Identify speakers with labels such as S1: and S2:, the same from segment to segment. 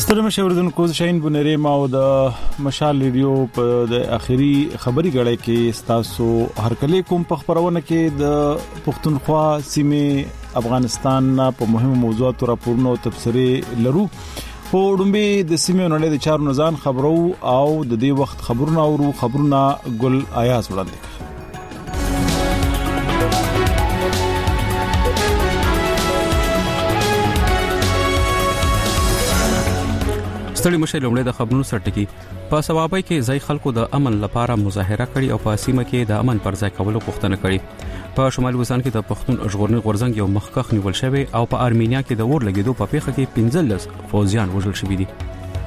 S1: ستر مشوردن کو شاین بنری ما او د مشال ریډیو په د اخیری خبري غړې کې ستاسو هر کله کوم په خبرونه کې د پښتونخوا سیمه افغانستان په مهمه موضوعاتو راپورونه او تبصره لرو په ډومبه د سیمه نړۍ د چارو نزان خبرو او د دې وخت خبرونه ګل آیاز وړاندې
S2: ستړي مشه لومړی د خبرونو سرټکی په سوابای کې ځای خلکو د امن لپاره مظاهره کړې او په سیمه کې د امن پر ځای کولو غوښتنه کړې په شمالي وزن کې د پښتون ژغورنې غورځنګ یو مخکخ نیول شوی او په ارمینیا کې د اور لګیدو په پیښه کې 15 فوجیان وژل شوي دي.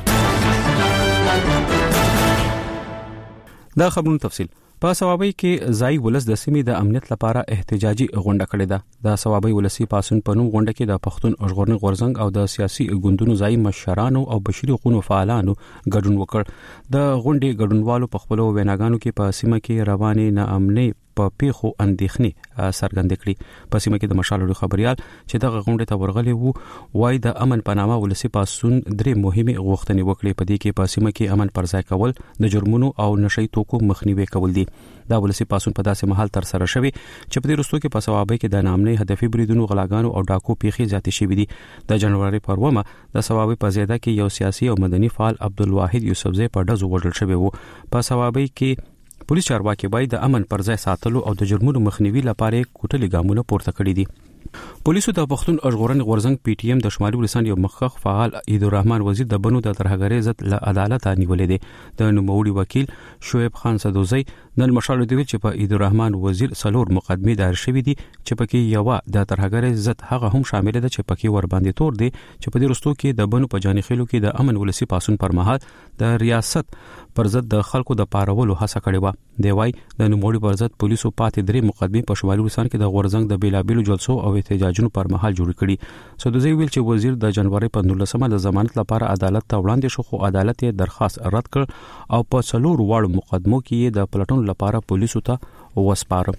S2: دا خبرونو تفصیل په سوابای کې ځای ولس د سیمې د امنیت لپاره احتجاجي غونډه کړې ده. د سوابای ولسی پاسون په نوم غونډه کې د پښتون ژغورنې غورځنګ او د سیاسي ګوندونو ځای مشرانو او بشري حقوقو فعالانو ګډون وکړ. د غونډې ګډونوالو په خپل ویناګانو کې په سیمه کې روانې ناامنۍ په پیښو اندېښنې څرګندې کړې. په سیمه کې د مشال خبريال چې دغه غونډه ته ورغلي وو وای د امن په نامه ولسی پاسون درې مهمه غوښتنې وکړې. په دې کې په سیمه کې امن پر ځای کول، د جرمونو او نشئی توکو مخنیوي کول دي. دا ولسی پاسون په داسې محل تر سره شوی چې په دې رستو کې په سوابای کې د نامنۍ هدفي بریدونو غلاګانو او ډاکو پیښې زیاتې شوې دي. د جنوري پر ومه د سوابای په زیاده کې یو سیاسي او مدني فعال عبدالواحد یوسفزی په ډزو وژل شوی وو. په سوابای کې پولیس چارواکي باید د امن پر ځای ساتلو او د جرمونو مخنیوي لپاره کوټلي ګامونه پورته کړی دي. پولیسو د پښتون ژغورنې غورځنګ پی ټی ایم د شمالي ولسان یو مخکخ فعال عیدالرحمن وزیر د بنو د ترهګرۍ ضد له عدالت نیولې دي. د نوموړي وکیل شعیب خان صدوزی نن مشال دی چې په عیدالرحمن وزیر څلور مقدمې دایر شوې دي چې پکې یو د ترهګرۍ ضد هغه هم شامل ده چې پکې ور باندې تور دي چې په دې رستو کې د بنو په جانخېلو کې د امن ولسی پاسون پر مهال د ریاست پر ضد د خلکو د پارولو هڅه کړې و. دی وای د نوموړي پر ضد پولیسو پاتې درې مقدمې په شمالي ولسان کې د غورځنګ د بیلابیلو جلسو او احتجاجونو پر مهال جوړ کړي. سدوزی ویل چې وزیر د جنوري په 19مه د ضمانت لپاره عدالت ته وړاندې شو خو عدالت یې درخواست رد کړ او په څلور واړو مقدمو کې د پلټون لپاره پولیسو ته وسپاره.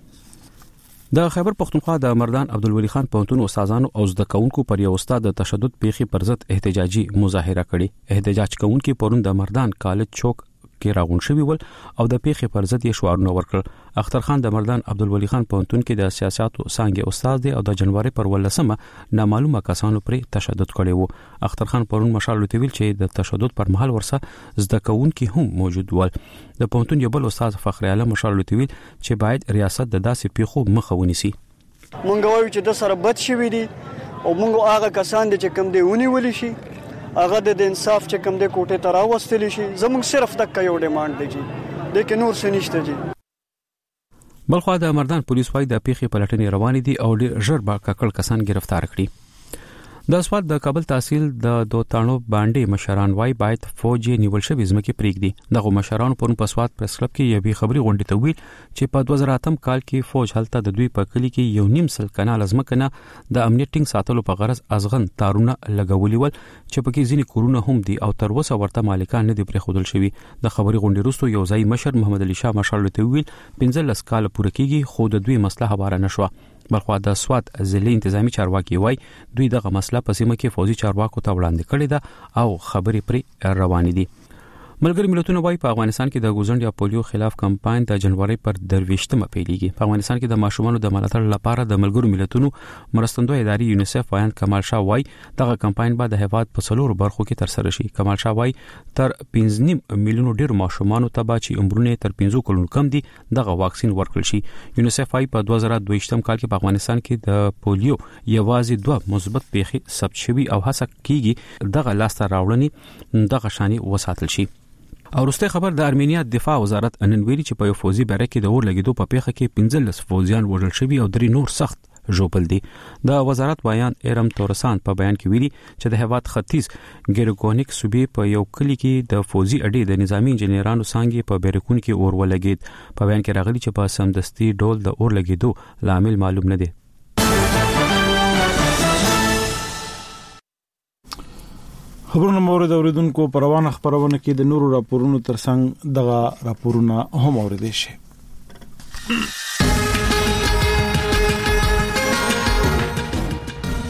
S2: د خیبر پختونخوا د مردان عبدالولی خان پوهنتون استادانو او زده کوونکو پر یو استاد د تشدد پیښې پر ضد احتجاجي مظاهره کړې. احتجاج کوونکو پرون د مردان کالج چوک کې راغون شوی ول او د پیښې پر ضد یې شعارونه ورکړل. اختر خان د مردان عبدالولی خان پوهنتون کې د سیاستو څانګې استاد دی او د جنوري پر 18مه نامعلومه کسانو پر تشدد کړی وو. اختر خان پرون مشال ویل چې د تشدد پر مهال ورسه زده کوونکو هم موجود ول. د پوهنتون یو بل استاد فخر اعلی مشال ویل چې باید ریاست د داسې پیښو مخه ونیسي.
S3: مونږ وایو چې د سره بد شوی دي او مونږ هغه کسان دي چې کم دی ونیول شي هغه د انصاف چې کوم د کوټه تر راوستل شي. زموږ صرف تک یو ډیماند دی چې د کې نور څه نشته دي.
S2: بلخوا د مردان پولیس وايي د پیښې پلټنې روانې دي او ډېر ژر به ککړ کسان گرفتار کړي. د سواد د کابل تحصیل د دوتانو باندې مشران وايي باید فوج نیول شوی ځمکې پریږدي. دغه مشران په سواد پریس کلب کې یوې خبري غونډې ته ویل چې په 2008 کال کې فوج هلته د دوی په کلی کې 1.5 کانال ځمکنه د امنیت ټینګ ساتلو په غرض ازغن تارونه لګولي ول چې پکې ځینې کورونه هم دي او تر اوسه ورته مالکان نه دي پرېښودل شوی. د خبري غونډې وروسته یو ځای مشر محمد علي شاه مشال ته ویل 15 کال پوره کیږي خو د دوی مسله هواره نشوه. بلخوا د سواد ضلعي انتظامی چارواکي وای دوی دغه مسله په سیمه کې فوجي چارواکو ته وړاندې کړې ده او خبرې پرې روانې دي. ملګری ملتونه وای په افغانستان کې د ګوزند یا پولیو خلاف کمپاین د جنوري پر 23مه پیلېږي. په افغانستان کې د ماشومانو د ملاتړ لپاره د ملګرو ملتونو مرستندوی ادارې یونیسف وایي کمال شاه وای دغه کمپاین به د هیواد په څلورو برخو کې تر سره شي. کمال شاه وای تر 5.5 میلیونو ډیر ماشومانو ته به چې عمرونه تر 15 کلونو کم دي دغه واکسین ورکړل شي. یونیسف وای په 2022 کال کې په افغانستان کې د پولیو یوازې 2 مثبت پیښې ثبت شوي او هڅه کیږي دغه لاسته راوړنې دغه شاني وساتل شي. او وروسته خبر د ارمینیا دفاع وزارت نن ویلي چې په یو فوجي بیرک کې د اور لګیدو په پیښه کې 15 فوجیان وژل شوي او 3 نور سخت ژوبل دي. د وزارت بیان ایرم تورسان په بیان کې ویلي چې د هیواد ختیځ ګیرګونیک صوبې په یو کلی کې د فوجي اډې د نظامی انجنیرانو څنګه په بیرکون کې اور ولګید. په بیان کې راغلي چې په سمدستي ډول د اور لګیدو لامل معلوم نه دی.
S1: خبرونه مورد اوریدونکو په روانه خبرونه کې د نورو راپورونو ترڅنګ دغه راپورونه هم اوریدل شي.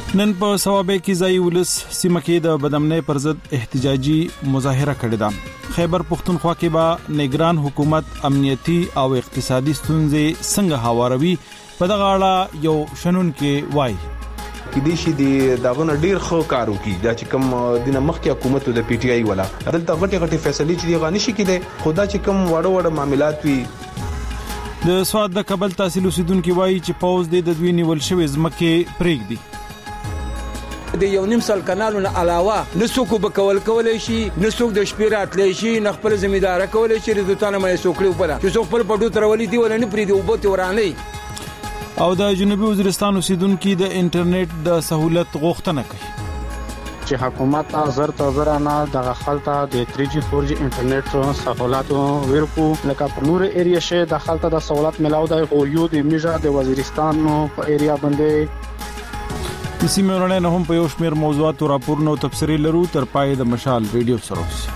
S1: نن په ثوابه کې ځای ولس سیمه کې د بدامنۍ پر ضد احتجاجي مظاهره کړې ده. خیبر پختونخوا کې به نگران حکومت امنیتي او اقتصادي ستونزې څنګه هواروي په دغه اړه یو شنن کې وایي
S4: کدي شي دغه ډیر خو کارو کی دا چې کوم د مخکې حکومت د پی ټی آی ولا دلته غټي فیصله چې غاني شي کېده خدا چې کوم وړو معاملات وي.
S1: د سواد د کابل تحصیل اوسیدونکو وایي چې پاوز د دوی نیول شوی ځمکه پرېږدي.
S5: د یو نیم سال کانالونو علاوه نسوک به کولای شي نسوک د شپې راتلی شي نه خپل ځمېدار کولای شي رضوتانه مې سوکړي وپله چې څوک خپل پټو ترولې دی ولنه پرې دی وبته ورانه.
S1: او د جنوبي وزیرستان اوسیدونکو د انټرنیټ د سہولت غوښتنه کوي
S6: چې حکومت زر نه د خلطه د 3G 4G انټرنیټ سہولت ورکو لکه په نور ایریا شه د خلطه د سہولت ملاو د او یو د میجا د وزیرستان په ایریا باندې
S1: د سیمه ورنه نه هم په یو شمېر موضوعات او راپورونو تفسیری لرو تر پای د مشال ریډیو سره.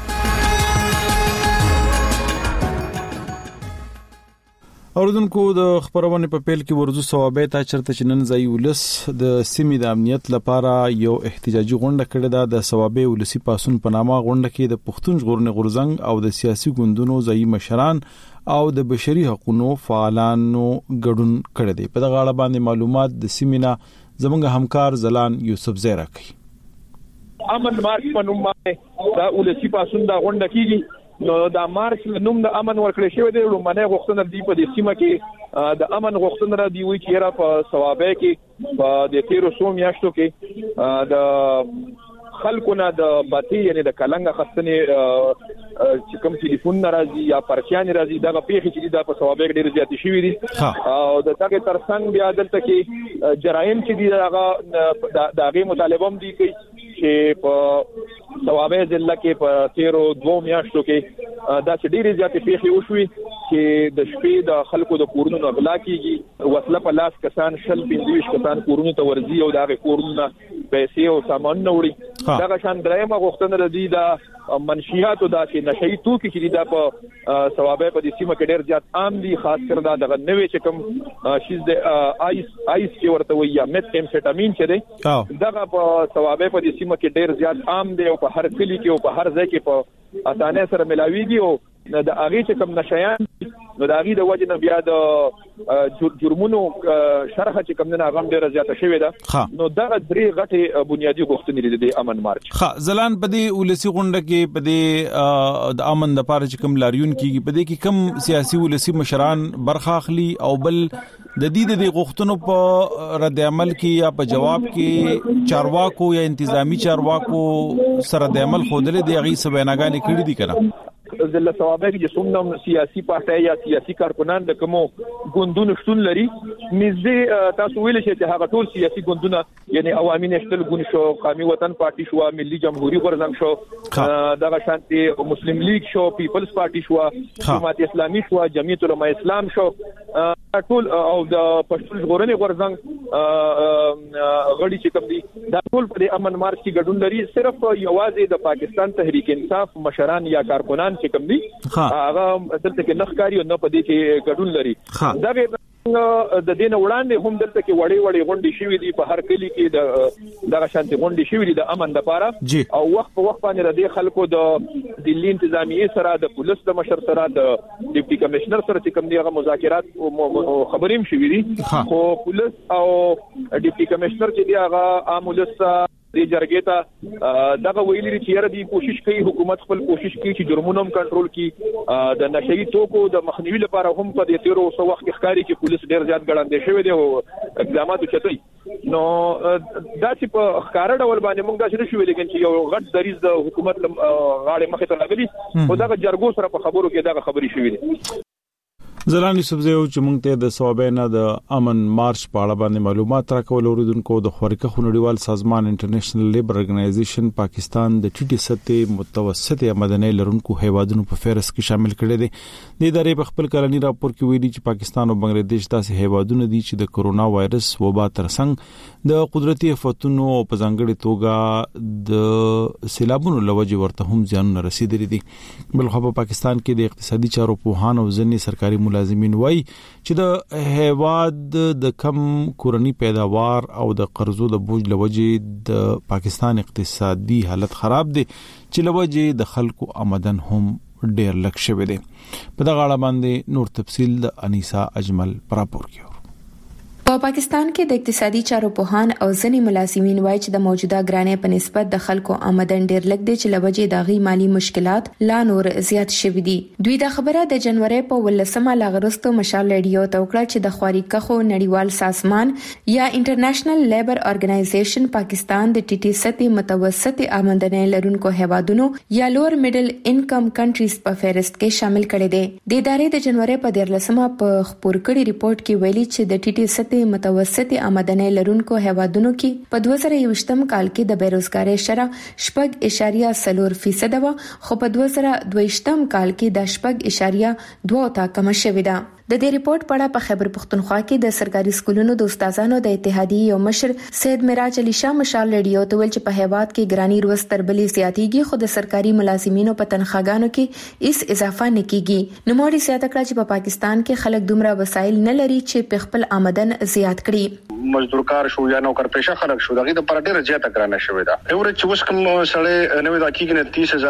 S1: اوردونکو د خبرونه په پیل کې ورزو ثوابه تا چرته چنن ځای ولس د سیمې د امنیت لپاره یو احتجاجي غونډه کړې ده. د ثوابه ولسی پاسون په نامه غونډه کې د پښتون ژغورنې غورزنګ او د سیاسي ګوندونو ځای مشران او د بشري حقوقو فعالانو ګډون کړی دی. په دغه اړه باندې معلومات د سیمینا زمونږ همکار زلان یوسف زیرا کوي.
S7: امن مارچ په نوم باندې دا ولسی پاسون دا غونډه کیږي. نو دا مارچ نوم د امن ورکړی شوی دی. لومړنۍ غوښتنه دی په دې سیمه کې د امن غوښتنه را دی وی چې را په ثوابه کې په د 1300 میاشتو کې د خلکو نه د باتی یعنی د کلنګ خستنې چې کوم ټلیفون ناراضي یا پرچیان راځي دا په پیښه چې دا په ثوابه کې ډیر زیات شوی دي او د تاګه ترڅنګ بیا دلته کې جرایم چې دي هغه دغه مطالبه هم دي چې په ثوابه ضلع کې په 13 میاشتو کې دا چې ډیر زیات پیښې وشوي چې د شپې د خلکو د کورونو غلا کیږي وسله په لاس کسان شل 25 کسان کورونو ته ورځي او دغه کورونه پیسې او سامان نه وړي. دا شان درېمه غوښتنه د دې د منشيات او د نشئی توکي چې دا په ثوابه په دې سیمه کې ډېر زیات عام دي خاص کر دا د نوې چې کوم شیز د آیس چې ورته وي یا مت امفیټامین چې دی دا په ثوابه په دې سیمه کې ډېر زیات عام دي او په هر کلی کې او په هر ځای کې په اسانه سره ملاويږي او د هغه چې کوم نشيان نو د هغه د وجه نه بیا د جرمونو شرح چې کوم نه غم ډیره زیاته شوې ده. نو دا درې غټي بنیادی غوښتنې دي د امن مارچ.
S1: زلان په دې ولسی غونډه کې په دې د امن لپاره چې کوم لاریون کیږي په دې کې کوم سیاسي ولسی مشران برخه اخلي او بل د دې د غوښتنو په رد عمل کې یا په جواب کې چارواکو یا انتظامی چارواکو سره د عمل خودلې دی غي سبیناګانې کړې دي کنه.
S7: ضلع ثوابه کې څومره سیاسي پارټي یا سیاسي کارکنان د کومو ګوندونو شتون لري نږدې تاسو ویل چې هغه ټول سیاسي ګوندونه یعنی عوامي نشتل ګوند شو قومي وطن پارټي شو ملي جمهوریت غورځنګ شو دغه شانتي مسلم لیگ شو پیپلز پارټي شو جماعت اسلامي شو جمعیت علماء اسلام شو ټول او د پښتون ژغورنې غورځنګ غړي چې کوم دي دا ټول په امن مارچ کې ګډون لري. صرف یوازې د پاکستان تحریک انصاف مشران یا کارکنان چې کوم دي هغه دلته کې نخکاری او نه پدې کې ګډون لري. دا د دین وړاندې هم دلته کې وړي غونډې شوې دي په هر کلی کې دغه شانتي غونډې شوې دي د امن لپاره او وخت په وخت باندې ردی خلکو د دلی انتظامیه سره د پولیس د مشر سره د ډیپټي کمشنر سره چې کوم دي هغه مذاکرات او خبرې شوې دي خو پولیس او ډیپټي کمشنر چې دی هغه عامولس د جرګې ته دغه ویلي چې یاره دی کوشش کوي حکومت خپل کوشش کوي چې جرمونه کنټرول کړي د نشئی توکو د مخنیوي لپاره هم په دې 1300 وخت کې ښکاری چې پولیس ډېر زیات ګړندې شوی دی او اقدامات چتوي. نو دا چې په ښکارا ډول باندې موږ دا شروع لیکن چې یو غټ دریز د حکومت غاړه مخې ته راغلي او دغه جرګو سره په خبرو کې دغه خبري شوې دي.
S1: زلانی سبزیو چې موږ ته د ثوابینه د امن مارچ په اړه باندې معلومات راکول اوریدونکو د خورکه خونړیوال سازمان انټرنیشنل لیبر ارګنایزیشن پاکستان د ټي ټي سطح متوسط مدني لرونکو هیوادونو په فهرست کې شامل کړي دي. د ادارې په خپل کلنی راپور کې ویلي چې پاکستان او بنگلاديش داسې هیوادونه دي چې د کورونا وایرس وبا ترڅنګ د قدرتي آفتونو په ځانګړي توګه د سیلابونو لوجه ورته هم زیانونه رسیدلي دي. بلخو په پاکستان کې د اقتصادي چارو په هان او ځنی سرکاري ملازمین وایي چې د هیواد د کم کورنی پیداوار او د قرضو د بوج لوجې د پاکستان اقتصادي حالت خراب دي چې لوجې د خلکو آمدن هم ډېر لږ شوی دی. په دغه اړه باندې نور تفصیل د انیسا اجمل پراپور کیو.
S8: په پاکستان کې د اقتصادي چارو پوهان او ځینې ملازمین وایي چې د موجوده ګرانۍ په نسبت د خلکو آمدن ډېر لږ دی چې لوجې داغي مالی مشکلات لا نور زیات شوي دي. دوی دا خبره د جنوري په 18مه لاغرستو مشال ریډیو ته وکړه چې د خواري کخو نړیوال سازمان یا انټرنیشنل لیبر ارګنایزیشن پاکستان د ټي ټي سطحي متوسط آمدنۍ لرونکو هیوادونو یا لوور میډل انکم کنټریز په فهرست کې شامل کړي دي. د ادارې د جنوري په 14مه په خبر کړي ریپورت کې ویلي چې د ټي ټي سطحي متوسط آمدنۍ لرونکو هیوادونو کې په 2021م کال کې د بیروزګاری شرح 6.4% و، خو په 2022م کال کې د 6.2 ته کم شوې ده. د دې ریپورت په اړه په خیبر پختونخوا کې د سرکاري سکولونو د استادانو د اتحادیې یو مشر سید معراج علي شاه مشال ریډیو ته ویل چې په هیواد کې ګرانی روز تر بلې زیاتېږي، خو د سرکاري ملازمینو په تنخواګانو کې هیڅ اضافه نه کیږي. نو موري زیاته کړه چې په پاکستان کې خلک دومره وسایل نه لري چې په خپل آمدن زیات کړي.
S9: مزدور کار شو یا نوکر پیشه خلک شو دغه د پر ډیره زیاته ګرانه شوې ده. ایوره چې اوس کوم سړی نوې د کېږي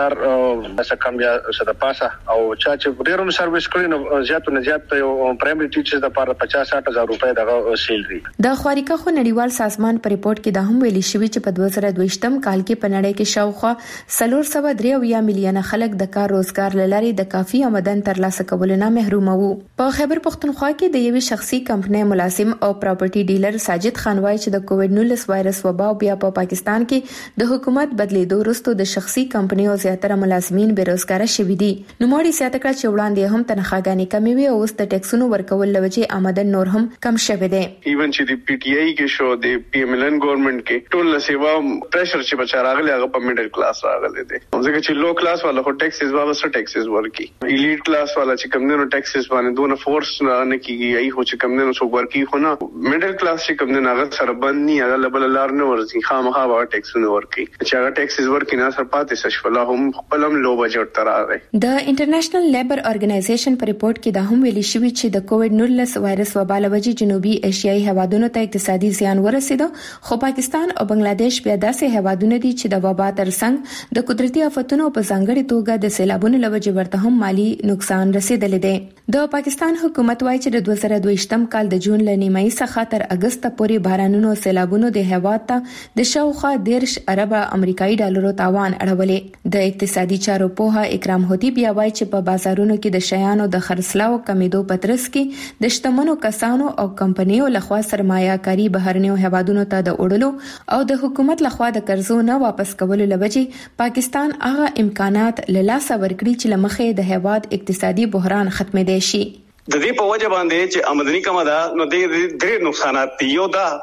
S9: نه 30,000 کم یا صد پاسه او چا چې ډیرونو سرویس کړي نو زیاتو نه زیات پرایمري ټیچرز د لپاره 50-60,000 روپۍ دغه سیلري.
S8: د خواري کخو نړیوال سازمان په ریپورت کې دا هم ویلي شوی چې په 2022م کال کې په نړۍ کې شاوخوا 403 میلیونه خلک د کار روزګار لري د کافي آمدن ترلاسه کولو نه محروم وو. په خیبر پختونخوا کې د یوې شخصي کمپنۍ ملازم او پراپرټي ډیلر ساجد خان وایي چې د کووډ-19 وایرس وبا بیا په پاکستان کې د حکومت بدلیدو وروسته د شخصي کمپنیو زیاتره ملازمین بیروزګار شوي دي. نو موري زیاته کړه چې وړاندې هم تنخواګانې کمې وي او اوس د ټیکسونو ورکول لوجې آمدن نور هم کم شوه دی.
S10: ایون چې د پی ټی آی کې شو د پی ایم ایل ان ګورنمنت کې ټول سیوا پریشر چې بچا راغلی هغه په میډل کلاس راغلی دی. ځکه چې لو کلاس والا هو ټیکسز واپس ټیکسز ورکی، الیټ کلاس والا چې کم نه ټیکسز باندې دونه فورس نه کیږي، ای هو چې کم نه سو ورکی خو نه میډل کلاس چې کم نه هغه سره باندې هغه لبل لار نه ورځي، خامخا به ټیکسونه ورکی چې هغه ټیکسز ورکی نه سر پاتې شفلا هم خپلم لو بجټ تر راغی.
S8: د انټرنیشنل لیبر ارګنایزیشن په ریپورت کې دا هم ویلي شوی چې د کووډ-19 وایرس وبا لوجې جنوبي ایشیایي هیوادونو ته اقتصادي زیان ورسېد، خو پاکستان او بنگلاديش بیا داسې هیوادونه دي چې د وبا ترڅنګ د قدرتي آفتونو په ځانګړي توګه د سیلابونو لوجې ورته هم مالی نقصان رسیدلی دی. د پاکستان حکومت وايي چې د 2022م کال د جون ل نیمایي څخه تر اگست پورې بارانونو سیلابونو د هیواد ته د شاوخوا 10 ارب امریکایي ډالرو تاوان اړولې. د اقتصادي چارو پوها اکرام هودي بیا وايي چې په بازارونو کې د شیانو د خرڅلاو کمیدو پترس کې د شتمنو کسانو او کمپنیو لخوا سرمایه کاری بهرنیو هیوادونو ته د وړلو او د حکومت لخوا د قرضو نه واپس کولو لوجې پاکستان هغه امکانات له لاسه ورکړي چې لمخې د هیواد اقتصادي بحران ختمېدای شي.
S10: د دې په وجه باندې چې آمدنی کم ده نو د ډېر نقصانات دي. یو دا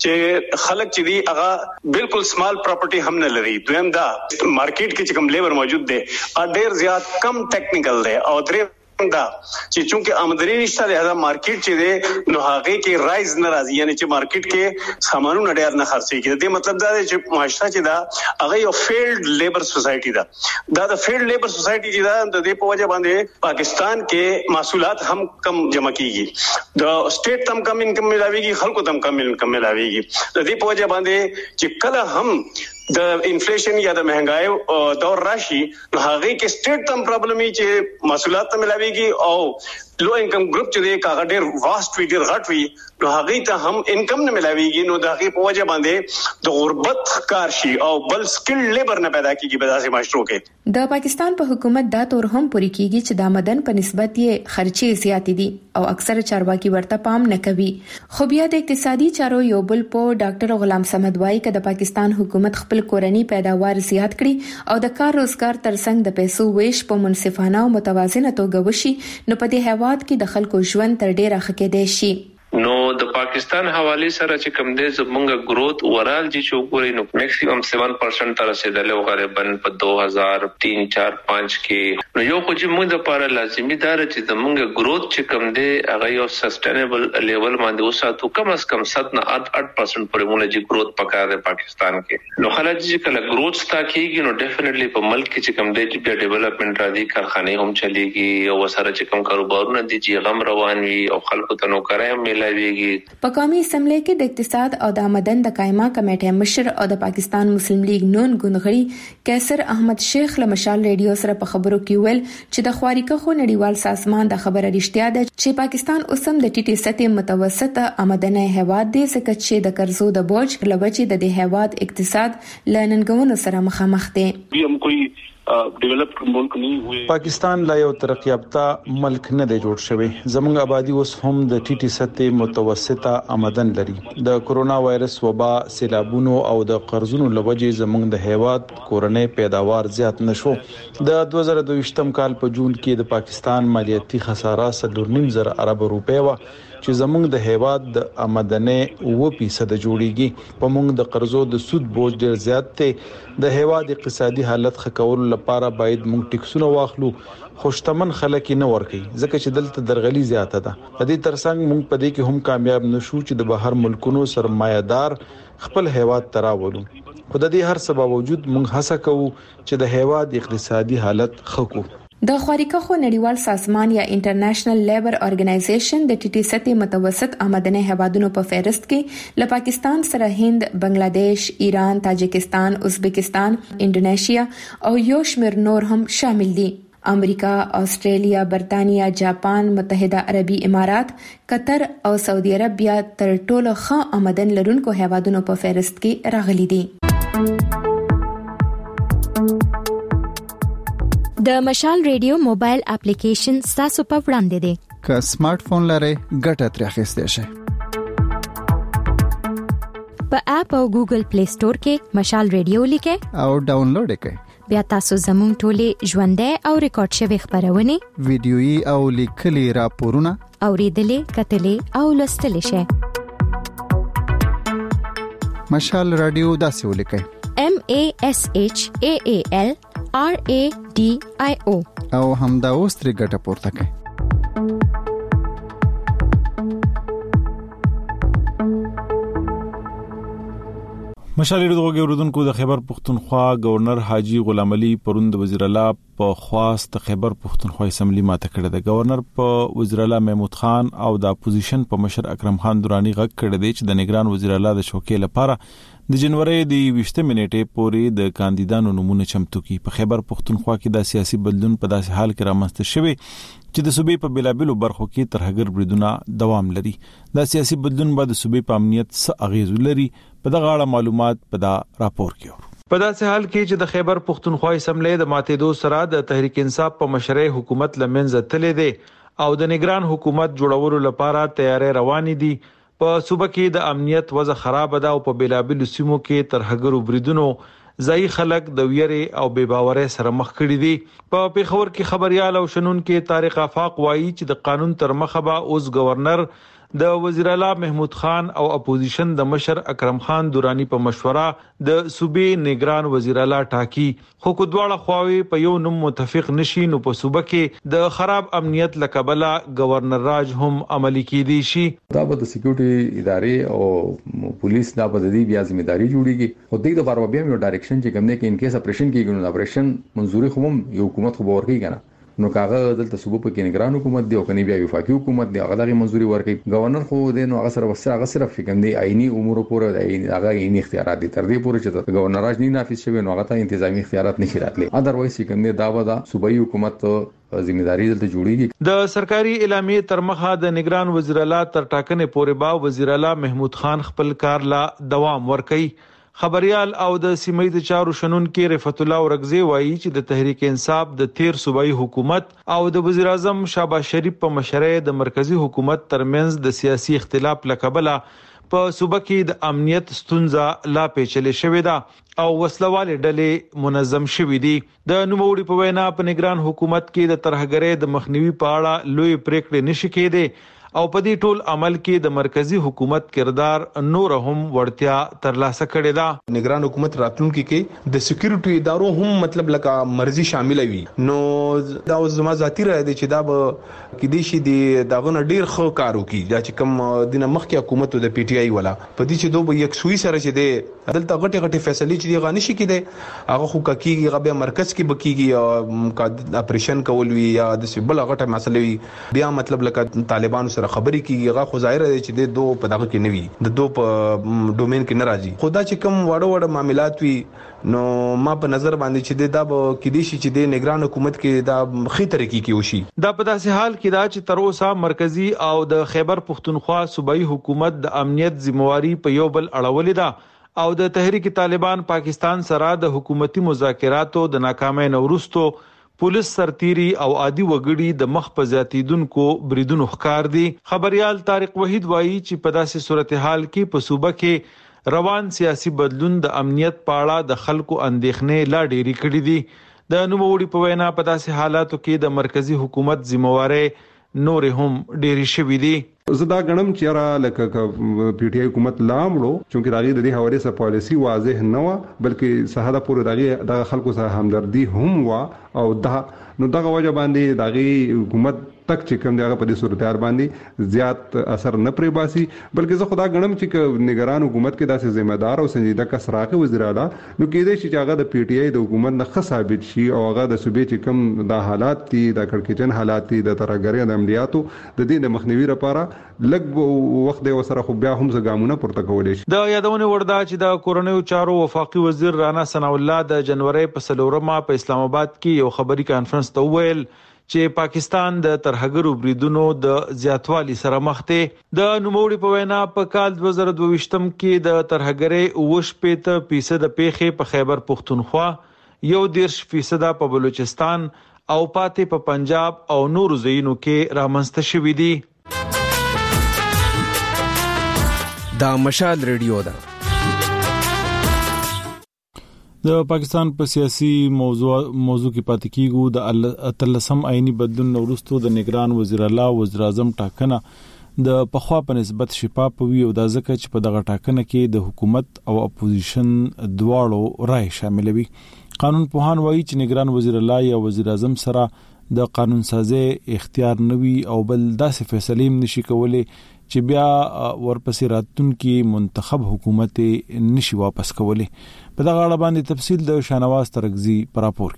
S10: چې خلک چې دي هغه بالکل سمال پراپرټي هم نه لري. دویم دا مارکیټ کې چې کوم لیبر موجود دي ډېر زیات کم ټیکنیکل دي او درې دا چې چونکه آمدنی نشته لہذا مارکیټ چې دی نو هغه کې رایز نه راځي، یعنی چې مارکیټ کې سامانونه ډېر نه خرڅېږي. د دې مطلب دا دی چې معاشره چې دا هغه یو فیلډ لیبر سوسایټي ده. دا د فیلډ لیبر سوسایټي چې دا د دې په وجه باندې پاکستان کې محصولات هم کم جمع کیږي، د سټیټ تم کم انکم ملاويږي، خلکو تم کم انکم ملاويږي. د دې په وجه باندې چې کله هم د انفلیشن یا د مهنګای دور راشي نو هغه کې سټیټ تم پرابلم چې محصولات ته ملاويږي او لو انکم ګروپ چې دی کاغه ډېر واسټ وی ډېر غټ وی نو هغه ته هم انکم نه ملاويږي. نو د هغه په وجه باندې د غربت کار شي او بل سکل لیبر نه پیدا کیږي په داسې معاشرو کې.
S8: د پاکستان په حکومت دا تور هم پوری کیږي چې د آمدن په نسبت یې خرچې زیات دي او اکثر چارواکي ورته پام نه کوي. خو بیا د اقتصادي چارو یو بل په ډاکټر غلام صمد وایي چې د پاکستان حکومت خپل کورنی پیداوار زیات کړي او د کار روزګار ترڅنګ د پیسو ویش په منصفانه او متوازنه توګه وشي نو په دې هیواد کې د خلکو ژوند تر ډیره ښه کېدای شي.
S11: نو د پاکستان حواله سره چې کوم دې زمونږ گروث اورال چې وګورئ نو میکسیمم 7% تر رسیدل او غالبا په 2003-4-5 کې نو یو خو چې موږ د لپاره لازمي ده چې زمونږ گروث چې کوم دې هغه یو سسټینبل لیول باندې وساتو کم از کم 7-8% پورې مونږ چې گروث پکاره پاکستان کې نو خلک چې کله گروث تا کېږي نو ډیفینیټلی په ملک کې چې کوم دې چې ډیولپمنٹ راځي کارخانه هم چلےږي او سره چې کوم کاروبارونه دي چې غم روان وي او خلکو ته نوکرای هم ملایويږي.
S8: په قومي اسمبلی کې د اقتصاد او د آمدن د قائمه کمیټې مشر او د پاکستان مسلم لیگ نون ګوندغړي کیسر احمد شیخ له مشال ریډیو سره په خبرو کې ویل چې د خواریکخو نړیوال سازمان د خبره رښتیا ده چې پاکستان اوسم د ټیټي سطح متوسطه آمدن هیواد دی ځکه چې د قرضو د بوج لوجې د دې هیواد اقتصاد لننګونو سره مخامخ دی.
S1: پاکستان لا یو ترقی یافته ملک نه دی جوړ شوی. زموږ آبادی اوس هم د ټیټي سطح متوسطه آمدن لري. د کورونا وایرس وبا سیلابونو او د قرضونو لوجې زموږ د هیواد کورنۍ پیداوار زیات نشو. د 2022م کال په جون کې د پاکستان مالیاتي خساره 3.5 ارب روپۍ و چې زموږ د هیواد د آمدنې 2% جوړیږي. په موږ د قرضو د سود بوج ډیر زیات دی. د هیواد اقتصادي حالت ښه کولو لپاره باید موږ ټیکسونه واخلو خوشتمن خلک نه ورکي ځکه چې دلته درغلي زیاته ده. د دې ترڅنګ موږ په دې کې هم کامیاب نشو چې د بهر ملکونو سرمایه‌دار خپل هیواد تراولو. خو د دې هر څه باوجود موږ هڅه کوو چې د هیواد اقتصادي حالت ښه کړو.
S8: د خواریکخو نړیوال سازمان یا انټرنیشنل لیبر ارګنایزیشن د ټیټي سطح متوسط آمدنه هیوادونو په فهرست کې له پاکستان سره هند، بنگلاديش، ایران، تاجکستان، ازبکستان، انډونیشیا او یو شمېر نور هم شامل دي. امریکا، استرالیا، برتانیا، جاپان، متحده عربي امارات، قطر او سعودي عربیا تر ټولو ښه آمدن لرونکو هیوادونو په فهرست کې راغلي دي.
S12: د مشال ریډیو موبایل اپلیکیشن تاسو په وړاندې دی.
S13: که سمارټ فون لرئ ګټه ترې اخیستئ شئ.
S12: په اپ او ګوګل پلی سٹور کې مشال ریډیو لیکئ
S13: او ډاونلوډ کړئ.
S12: بیا تاسو زموږ ټولې ژوندۍ او ریکارډ شوی خبرونه
S13: ویډیويي او لیکلي راپورونه
S12: اوریدلې کتلې او لوستلې شئ.
S13: مشال رادیو داسې ولیکئ
S12: MASHAAL RADIO
S13: او همدا اوس ترې ګټه پورته کړئ.
S1: مشال ریډیو غوړونکو د خیبر پختونخوا گورنر حاجی غلام علي پروند وزیر اعلی په خواست خیبر پختونخوا اسمبلی ماته کړه. د گورنر په وزیر اعلی محمود خان او د اپوزیشن په مشر اکرم خان درانی غږ کړی دی چې د نگران وزیر اعلی د شوکې لپاره د جنوري د 20 منېټې پورې د کاندیدانو نمونه چمتو کی. په خیبر پختونخوا کې د سیاسي بدلون په داسې حال کې رامنځته شوی چې د صوبې په بلابلو برخو کې ترهګر بریدونه دوام لري. د سیاسي بدلون بعد د صوبې په امنیت څه اغیز لري په دغه اړه معلومات په دا راپور کې. په داسې حال کې چې د خیبر پختونخوا اسمبلی د ماتېدو سره د تحریک انصاف په مشرۍ حکومت لمنځه تللی دی او د نگران حکومت جوړولو لپاره تیاری روانې دي. په صوبه کې د امنیت وضع خراب ده او په بلابلو سیمو کې ترهګرو بریدونو ځای خلک د ویری او بے باورۍ سره مخ کړي دي. په پیښور کې خبريال او شنن کې طارق آفاق وایي چې د قانون تر مخه به اوس گورنر د وزیر اعلی محمود خان او اپوزیشن د مشر اکرم خان درانی په مشوره د صوبې نگران وزیر اعلی ټاکی. خو کډواړه خواوي په یو نوم متفق نشي نو په صوبه کې د خراب امنیت لکبله گورنر راج هم عملی کیدی شي.
S14: دا به د سکیورټي ادارې او پولیس دا به د دې بیا ځمېداري جوړیږي. خو دې د بار بیا یو ډایرکشن چې کوم نه کې ان کیس اپریشن کیږي نو اپریشن منزوري خو یو حکومت خو ورکړي کنه نو کاغه دلته صوبه په کې نگران حکومت دی او کني بیا وفاقي حکومت دی هغه دغه منزوري ورکړي. گورنر خو دې نو هغه صرف کوم دی آئینی امور پورې هغه آئینی اختیارات دي تر دې پورې چې گورنر راج نه نافذ شوی نو هغه ته انتظامی اختیارات نه خیراتلي. اذروایز کوم دی دا ودا صوبایي حکومت ځمېداري دلته جوړیږي. د سرکاري اعلامیه تر مخه د نگران وزیر اعلی تر ټاکنې پورې با وزیر اعلی محمود خان خپل کار لا دوام ورکړي. خبريال او د سیمې د چارو شنن کې رفعت الله ورغزي وایي چې د تحریک انصاف د 13 صوبایي حکومت او د وزیر اعظم شهباز شریف په مشرۍ د مرکزی حکومت ترمنځ د سیاسي اختلاف لکبله په صوبه کې د امنیت ستونزه لا پیچلې شوې ده او وسلواله ډلې منظم شوې دي. د نوموړي په وینا په نگران حکومت کې د ترهګرۍ د مخنیوي په اړه لوی پریکړې نشي کېدې
S1: او په دې ټول عمل کې د مرکزی حکومت کردار نور هم وړتیا ترلاسه کړې ده.
S4: نگران حکومت راتلونکي کې د سکیورټي ادارو هم مطلب لکه مرزي شامل وي نو دا زما ذاتی رائے دی چې دا به کې دي شي د داغه ډیر خو کارو کی دا چې کوم د مخکې حکومت د پی ټی آی ولا په دې چې دوه یک سوي سره چې دی دلته غټي فیصله چې دی غانشي کې دی هغه خو کیږي هغه مرکز کې بکیږي اپریشن کول وی یا د سیبل غټه مسله وی بیا مطلب لکه طالبانو سره خبري کیږي هغه خو ظاهر دی چې د دوه په دغه کې نوي د دوه په ډومین کې ناراضي خدا چې کوم وړو معاملات وی نو ما په نظر باندې چې دا به کې دي چې د نگران حکومت کې دا خې طریقې کې وشي.
S1: دا په داسې حال کې دا چې تر اوسه مرکزی او د خیبر پختونخوا صوبایي حکومت د امنیت ذمہواری په یو بل اړولې ده او د تحریک طالبان پاکستان سره د حکومتي مذاکراتو د ناکامۍ وروسته پولیس سرتيري او عادي وګړي د مخ په زیاتیدونکو بریدونو ښکار دي. خبريال طارق وحید وایي چې په داسې صورتحال کې په صوبه کې روان سیاسي بدلون د امنیت پاړه د خلکو اندېښنې لا ډېری کړې دي. د نوموړي په وینا په داسې حالاتو کې د مرکزی حکومت ذمہواری نور هم ډېری شوې دي.
S15: زدا غنم چیرې لکه پی ټی آی حکومت لامړو چې راغی د دې حواله سره پالیسی واضح نه و بلکې سهاده پورې راغی د خلکو سره همدردی هم و او نو دغه وجه باندې دغه حکومت تک چې کوم دغه په دې صورتحال باندې زیات اثر نه پرې باسي بلکې زه خدا غنم چې نگران حکومت کې داسې ذمہ دار او سنجیده کس راغی وزیر اعلی نو کېدای شي چې هغه د پی ټی آی د حکومت نه ثابت شي او هغه د صوبې چې کوم د حالات دي د کړکېچن حالات دي د ترګری د عملیاتو د دې د مخنیوي لپاره لږ وخت دی وسره خو بیا هم زګامونه پورته کولې شي.
S1: د یادونه وردا چې د کورونیو چارو وفاقي وزیر رانا ثنا الله د جنوري په سلورمه په اسلام آباد کې یو خبري کانفرنس ته ویل چې پاکستان د ترهګرو بریدونو د زیاتوالي سره مخ دی. د نوموړي په وینا په کال 2022 کې د ترهګرۍ 90% پیښې په خیبر پختونخوا 10% په بلوچستان او پاتې په پنجاب او نورو ځایونو کې رامنځته شوې دي.
S16: دا مشال ریډیو ده.
S1: د پاکستان په سیاسي موضوع کې پاتې کیږو د اتلسم آئینی بدلون وروسته د نگران وزیر اعلی وزیر اعظم ټاکنه د پخوا په نسبت شفاف وي او د ځکه چې په دغه ټاکنه کې د حکومت او اپوزیشن دواړو رائے شامل وي. قانون پوهان وایي چې نگران وزیر اعلی یا وزیر اعظم سره د قانون سازي اختیار نوي او بل داسې فیصله نشي کولای چې بیا ورپسې راتلونکي منتخب حکومت نشي واپس کولای. په دغه اړه باندې تفصیل د شانواز ترغزي پر راپور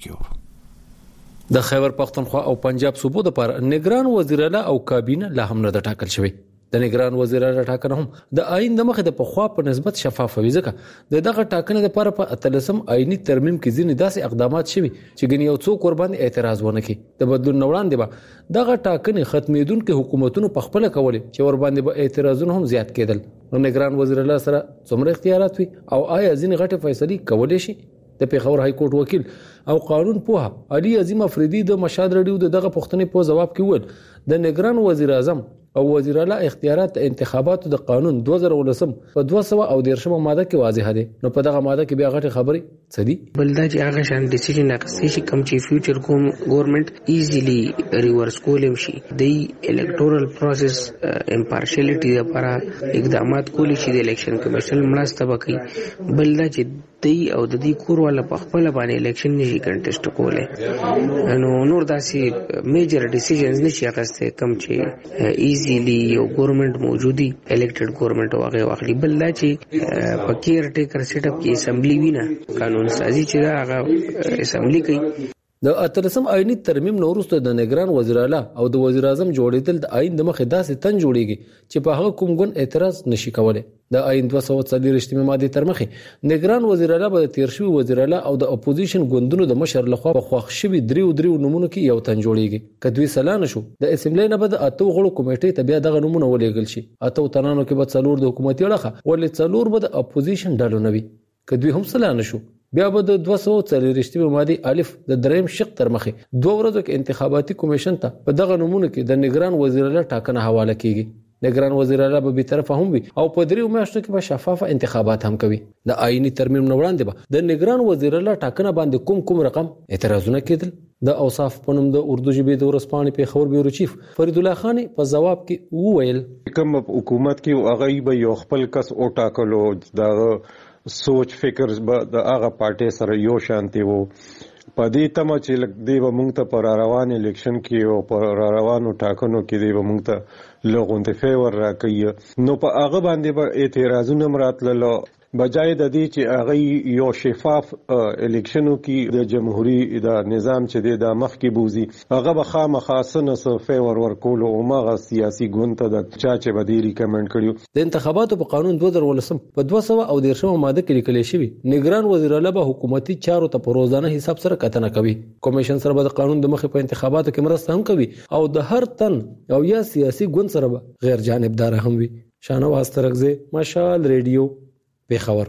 S1: کې
S17: د خیبر پختونخوا او پنجاب صوبو د پر نگران وزیر اعلی او کابینه لا هم نه ټاکل شوی. د نگران وزیر اعلی ټاکنه هم د آئین د مخه د پخوا په نسبت شفاف وي ځکه دغه ټاکنه د پر په اتلسم آئینی ترمیم کې ځینې داسې اقدامات شوي چې ګنې یو څوک ور باندې اعتراض ونه کړي. د بدلون وړاندې به دغه ټاکنه ختمېدونکو حکومتونو په خپل کول چې ور باندې به اعتراضونه هم زیات کېدل. نو نگران وزیر اعلی سره څومره اختیارات وي او آیا ځینې غټه فیصله کولای شي؟ د پیښور های کورټ وکیل او قانون پوها علي عظیم افریدي د مشاد رډیو دغه پوښتنې په جواب کې وویل د نگران وزیر اعظم او وزیر اعلی اختیارات انتخاباتو د قانون 2019 په 213 ماده کې واضح دي. نو په دغه ماده کې بیا غټه خبري څه دي؟
S18: بلدا چې هغه شان ډیسیژن اخیستي شي کوم چې فیوچر ګورنمنت ایزیلی ریورس کولم شي د الکټورل پروسس امپارشلټی لپاره اقدامات کولی شي د الیکشن کمیشن مرسته وکړي. بلدا چې دی او د دې کور ولا په خپل باندې الیکشن نشي کنټیسټ کولای نو نور داسې میجر ډیسیژنز نشي اخیسته کوم چې ایزیلی یو ګورنمنت موجودي الیکټډ ګورنمنت واخلي. بلدا چې په کیر ټیکر سیټ اپ کې اسمبلی وینا قانون سازي چې دا هغه اسمبلی کوي.
S17: د اتلسم آئینی ترمیم نورسته د نگران وزیر اعلی او د وزیر اعظم جوړیدل د آئین د مخه داسې تن جوړیږي چې په هغه کوم ګون اعتراض نشي کولای. د آئین 240 ماده تر مخه نگران وزیر اعلی به تیر شوی وزیر اعلی او د اپوزیشن ګوندونو د مشر لخوا په خوښ شوی دریو نمونه کې یو تن جوړیږي. کدوې سلانه شو د اسمبلی نه بد اته غړو کمیټې ته بیا دغه نمونه ولېګل شي. اته تنانو کې به څلور د حکومتي اړخه ولې څلور به د اپوزیشن ډلو نوي. کدوې هم سلانه شو بیا به د 240 ماده الف د دریم شق تر مخه 2 ورځو کې انتخاباتي کمیشن ته په دغه نمونه کې د نگران وزیر اعلی ټاکنه حواله کیږي. نگران وزیر اعلی به طرفه هم وي او په دریو میاشتو کې به شفافه انتخابات هم کوي. د آئینی ترمیم نه وړاندې به د نگران وزیر اعلی ټاکنه باندې کوم رقم اعتراضونه کېدل. د اوصاف پنوم د اردو ژبې د ورسپانې په خبر بیورو چیف فرید الله خان په جواب کې وویل
S19: کوم حکومت کې هغه به یو خپل کس او ټاکلو دا سوچ فکر د هغه پارټي سره یو شانتي وو پدې تمه چې دی به مونږ ته پر روان الیکشن کې او پر روانو ټاکنو کې دی به مونږ ته لغونته فیور راکړي نو په هغه باندې به اعتراضونه مراتللو بجای د دې چې هغه یو شفاف الیکشنو کې د جمهوریت د نظام چې د مخ کې بوزي هغه به خامخا سنه فیور ورکول او ماغه سیاسي ګوند ته د چا چې بدی ریکمند کړیو
S17: د انتخاباتو په قانون 2013 په 213 ماده کې لیکل شوی نگران وزیر اعلی به حکومتي چارو ته په روزانه حساب سره کتنه کوي کمیشن سره به د قانون د مخې په انتخاباتو کې مرسته هم کوي او د هر تن او یا سیاسي ګوند سره به غیر جانبدار هم وي شانواز ترغزه مشال ریډیو پیښور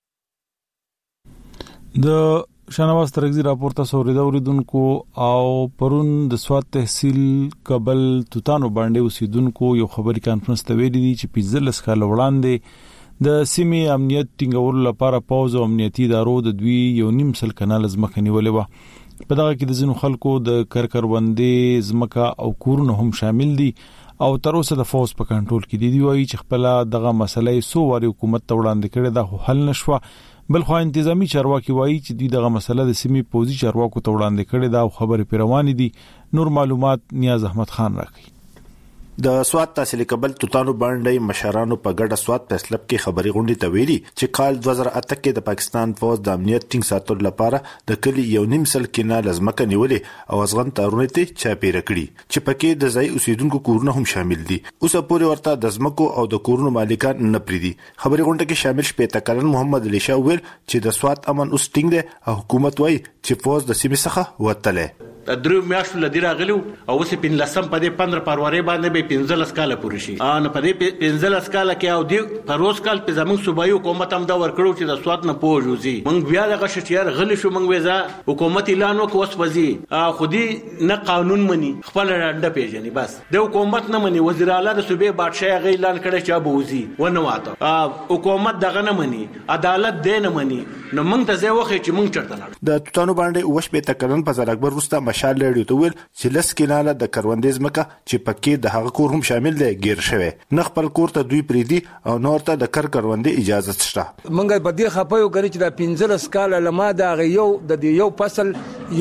S1: د شانواز ترغزی راپورته سوریدا اوریدونکو او پرون د سواد تحصیل قبل توتانو باندې اوسیدونکو یو خبري کانفرنس ته ویلي دي چې 15 کال وړاندې د سیمې امنیت ټینګولو لپاره پوز او امنیتي ادارو د دوی یو نیم سل کانال ځمکه نیولې و په دغه کې د ځینو خلکو د کرکروندې ځمکه او کورونه هم شامل دي او تر اوسه د فوز په کنټرول کې دي وایي چې خپل دغه مسلې سو واري حکومت ته وړاندې کړي دا حل نشوه بل خو انتظامی چارواکي وایي چې دوی دغه مسله د سیمې پوزي چارواکو ته وړاندې کړي دا خبره پیروان دي نور معلومات نیاز احمد خان راکړي
S20: د سواد تحصیل قبل توتانو باندې مشرانو په ګډه سواد پسلب کې خبري غونډې ته ویلي چې کال 2008 کې د پاکستان فوج د امنیت ټینګ ساتلو لپاره د کلی یو نیم سل کینال ځمکه نیولې او ځغن تارونه ته چاپیره کړي چې پکې د ځای اوسیدونکو کورونه هم شامل دي اوس پورې ورته د ځمکو او د کورونو مالکان نه پریدي خبري غونډه کې شامل شپه تکلن محمد علي شاه ویل چې د سواد امن اوس ټینګ دی او حکومت وایي چې فوج د سیمې څخه وتله
S21: درو میاشتو لدی راغلو او اوس په لسم په دې 15 فروری باندې به 15 کال پوره شي ان په دې 15 کال کې او دی پروس کال په زمون صوبایي حکومت هم دا ورکړو چې د سواد نه پوجوزي مونږ بیا دغه شټیار غلی شو مونږ وېزا حکومت اعلان وکړ اوس وځي خودي نه قانون مني خپل رانده پیژني بس د حکومت نه مني وزیر اعلی د صوبې بادشاہ غی اعلان کړی چې ابوزي ونه واته حکومت دغه نه مني عدالت دې نه مني نو مونږ ته ځای وخت چې مونږ چرته لاړ
S20: د توتانو باندې وښ په تکلن په زر اکبر روستا مشال لري ته ویل چې لس کیناله د کروندې ځمکه چې پکې د هغه کور هم شامل دی غیر شوی نه خپل کور ته دوی پریدي او نور ته د کروندې اجازه شته
S5: مونږ په دې خپایو کړی چې د 15 کال لما د یو د یو فصل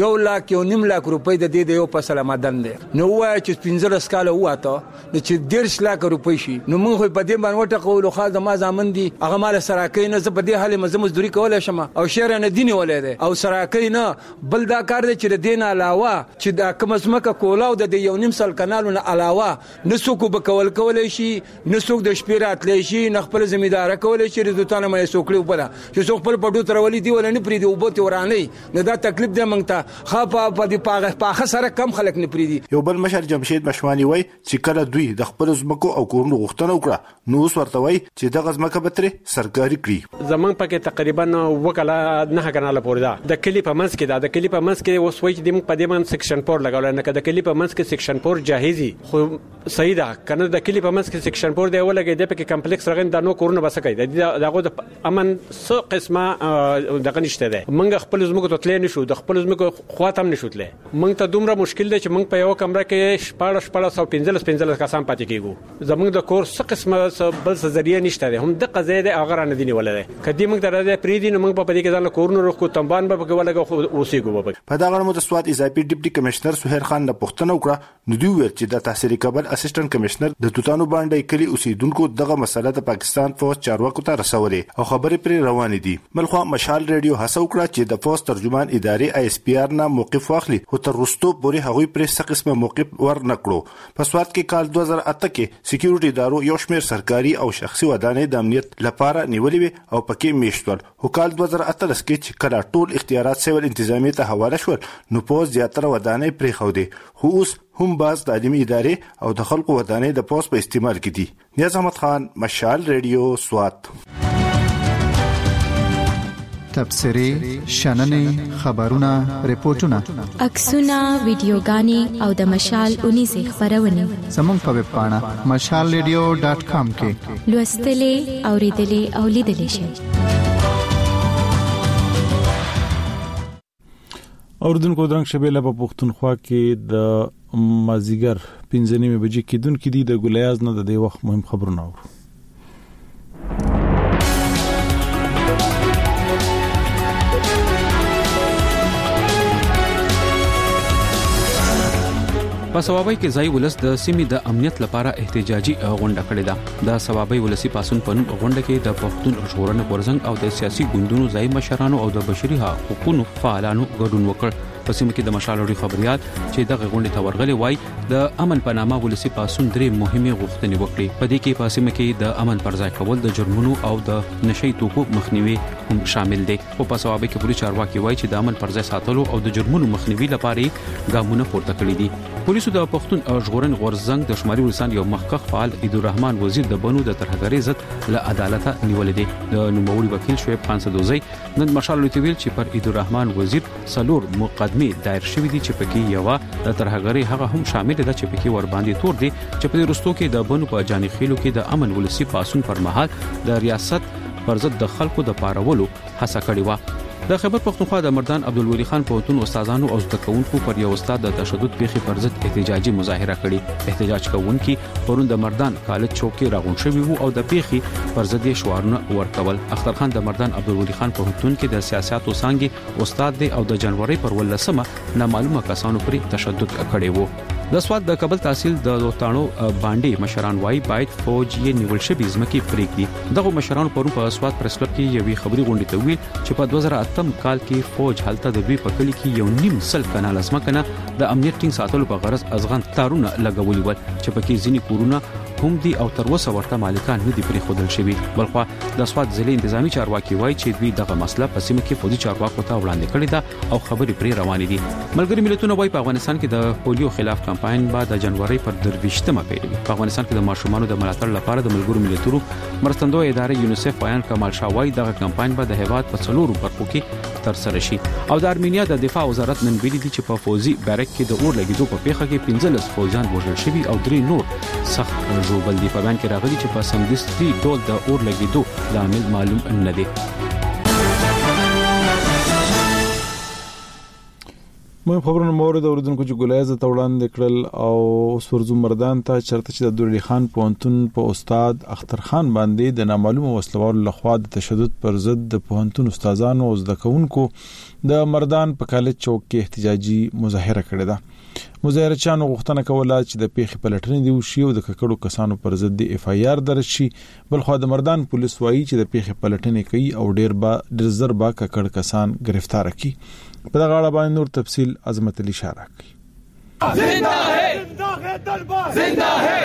S5: 1.5 لک روپۍ د دې یو فصل آمدن دی نو وای چې 15 کال واته چې 1.5 لک روپۍ شي نو مونږ په دې باندې وټقول خو د ما ځامن دي هغه مال سراکې نه په دې حال مزه مزدوري کولای شم او شهر نه دیني ولې او سراکې نه بل دا کار دی چې د دین علاوه چې د کوم سمکه کولاو د یو نیم سل کانالونو علاوه نسوکو بکول کولای شي نسوک د شپیرات لې شي نه خپل ځمیدار کولای شي رضوتانه مې سوکړي وبله چې څوک خپل پټو ترولي دی ولني پری دی وبته ورانه نه دا تکلیف دی مونږ ته خاپه په دې پاغه سره کم خلک نه پری دی
S20: یو بل مشر جمشید مشوانی وای چې کله دوی د خپل ځمکو او کورونو غوښتنه وکړه نو اوس ورته وای چې دغه ځمکه به تر سرکاري کړي
S22: زمون پکې تقریبا وکاله نه کانال پورې دا د کلی په منځ کې دا د کلی په منځ کې اوس وای چې د په دې من سیکشن 4 لګول نه کده کلی په منځ کې سیکشن 4 جاهزي خو صحیح ده کنه د کلی په منځ کې سیکشن 4 دی ولګي د پکې کمپلیکس رغند د نو کورونه بس کوي دغه د امن څو قسمه دغه نشته ده مونږ خپل زموږ ته تللی نشو د خپل زموږ خواتم نشو تللی مونږ ته دومره مشکل دی چې مونږ په یو کمره کې 15 کسان پاتې کیږو زموږ د کور څو قسمه بل څه ذریعہ نشته ده هم د قضیه د اگر نه دي ولله کدی مونږ ته راځي پری دي نو مونږ په دې کې ځان کورونه روخ تنبان به ولګو اوسېګو
S20: په دا غره مو د سواد اضافي ډیپټي کمشنر سهیر خان د پښتنو کړه نو دوی ویل چې د تحصیل قبل اسسټنټ کمشنر د توتانو باندې کلی اوسیدونکو دغه مسله د پاکستان فوج چارواکو ته رسولې او خبرې پر روان دي بلخو مشال ریډیو هڅه وکړه چې د فوج ترجمان ادارې آی اس پی آر نه موقف واخلي خو تر وروسته پورې هغوی پر څه قسمه موقف ورنکړو په سواد کې کال 2008 کې سکیورټي ادارو یو شمېر سرکاري او شخصي ودانۍ د امنیت لپاره نیولې او پکې میشتول هو کال 2018 کې چې کله ټول اختیارات سیول انتظامی ته حواله شول نو پوز زیاتره ودانۍ پرې خو دي خو اوس هم باز تعلیمي ادارې او د خلکو ودانۍ د پوز په استعمال کې دي نیاز احمد خان مشال ریډیو سوات
S13: تبصري شننې خبرونه ریپورتونه
S12: عکسونه ویډیوګانې او د مشال 19 خبرونه
S13: زموږ په ویب پاڼه mashalradio.com کې
S12: لوستلې اوریدلې او لیدلې شئ
S1: اوردونکو درنګ شبيله په پښتونخوا کې د مازیګر 15 بجې کې دن کې د ګلیاز نه د دې وخت مهم خبرونه اورو.
S2: په سوابای کې ځای ولس د سیمې د امنیت لپاره احتجاجي غونډه کړې ده. د سوابای ولسی پاسون په غونډه کې د پښتون ژغورنې غورځنګ او د سیاسي ګوندونو ځای مشرانو او د بشري حقوقو فعالانو ګډون وکړ. په سیمه کې د مشالوري خبريات چې دغه غونډه ته ورغلي وای د امن په نامه ولسی پاسون درې مهمه غوښتنې وکړي. په دې کې په سیمه کې د امن پر ځای کول د جرمونو او د نشئی توکو مخنیوي هم شامل دي. په سوابای کې پولیس چارواکي وای چې د امن پر ځای ساتلو او د جرمونو مخنیوي لپاره ګامونه پورته کړي دي. پولیسو د پښتون ژغورنې غورځنګ د شمالي ولسان یو مخکخ فعال عیدالرحمن وزیر د بنو د ترهګرۍ ضد له عدالت نیولې دي. د نوموړي وکیل شعیب خان سدوزی نن مشال لوتویل چې پر عیدالرحمن وزیر سلور مقدمه دایر شوې دي چې پکې یو د ترهګرۍ هغه هم شامل ده چې پکې ور باندې تور دي چې په رستو کې د بنو په جاني خېلو کې د امن ولسی پاسون پر مهال د ریاست پر ضد د خلکو د پارولو هڅه کړې و. د خیبر پختونخوا د مردان عبدالولی خان پوهنتون استادانو او زده کوونکو پر یو استاد د تشدد پیښې پر ضد احتجاجي مظاهره کړې. احتجاج کوونکي پرون د مردان کالج چوک کې راغون شوي وو او د پیښې پر ضد شعارونه ورکول. اختر خان د مردان عبدالولی خان پوهنتون کې د سیاستو څانګې استاد دی او د جنوري پر 18مه نامعلومه کسانو پر تشدد کړی وو. د سواد د کابل تحصیل د دوتانو باندې مشران وای باید فوج یې نیول شوی ځمکې پریږدي. دغه مشرانو پرون په سواد پریس کلب کې یوې خبري غونډه ته ویل چې په 2008 کال کې فوج هلته د دوی په کلی کې 1.5 کنال ځمکه د امنیت ټینګ ساتلو په غرض ازغن تارونه لګولي ول چې پکې ځینی کورونه هم دي او تر اوسه ورته مالکان نه دي پرې خودل شوی. بلخو د سواد ضلع انتظامی چارواکي وای چې دوی دغه مسله په سیمه کې فوجي چارواکو ته وړاندې کړې ده او خبرې پرې روانې دي. ملګری ملتونه وای په افغانستان کې د پولیو خلاف کمپاین بعد د جنوري پر 23مه پیلوي. په افغانستان کې د ماشومانو د ملاتړ لپاره د ملګرو ملتونو مرستندوی ادارې یونیسف بیان کمال شاوای دغه کمپاین به د هیواد په څلورو برخو کې تر سره شي. او د ارمینیا د دفاع وزارت نن ویلي دي چې په فوزي بیرک کې د اور لګیدو په پیښه کې 15 فوجان وژل شوي او 3 نور سخت ژوبل دي. په بیان کې راغلي چې په سمدستي ډول د اور لګیدو لامل معلوم نه دي.
S1: مې خبرونه مورد اوردونکو چې ګلایز ته وړاندې کړل او سورزو مردان ته چرته چې د عبدالولی خان پوهنتون په استاد اختر خان باندې د نامعلومه وسلوالو لخوا د تشدد پر ضد د پوهنتون استادانو او زده کوونکو د مردان په کالج چوک کې احتجاجي مظاهره کړې ده. مظاهرچیانو غوښتنه کوله چې د پیښې پلټنې دی وشي او د ککړو کسانو پر ضد د اف ای آر درج شي. بلخو د مردان پولیس وایي چې د پیښې پلټنې کوي او ډیر زر با ککړ کسان گرفتار کړي. په دغه اړه باندې نور تفصيل عظمت علي اشاره کوي.
S3: زنده ہے طلبہ زنده ہے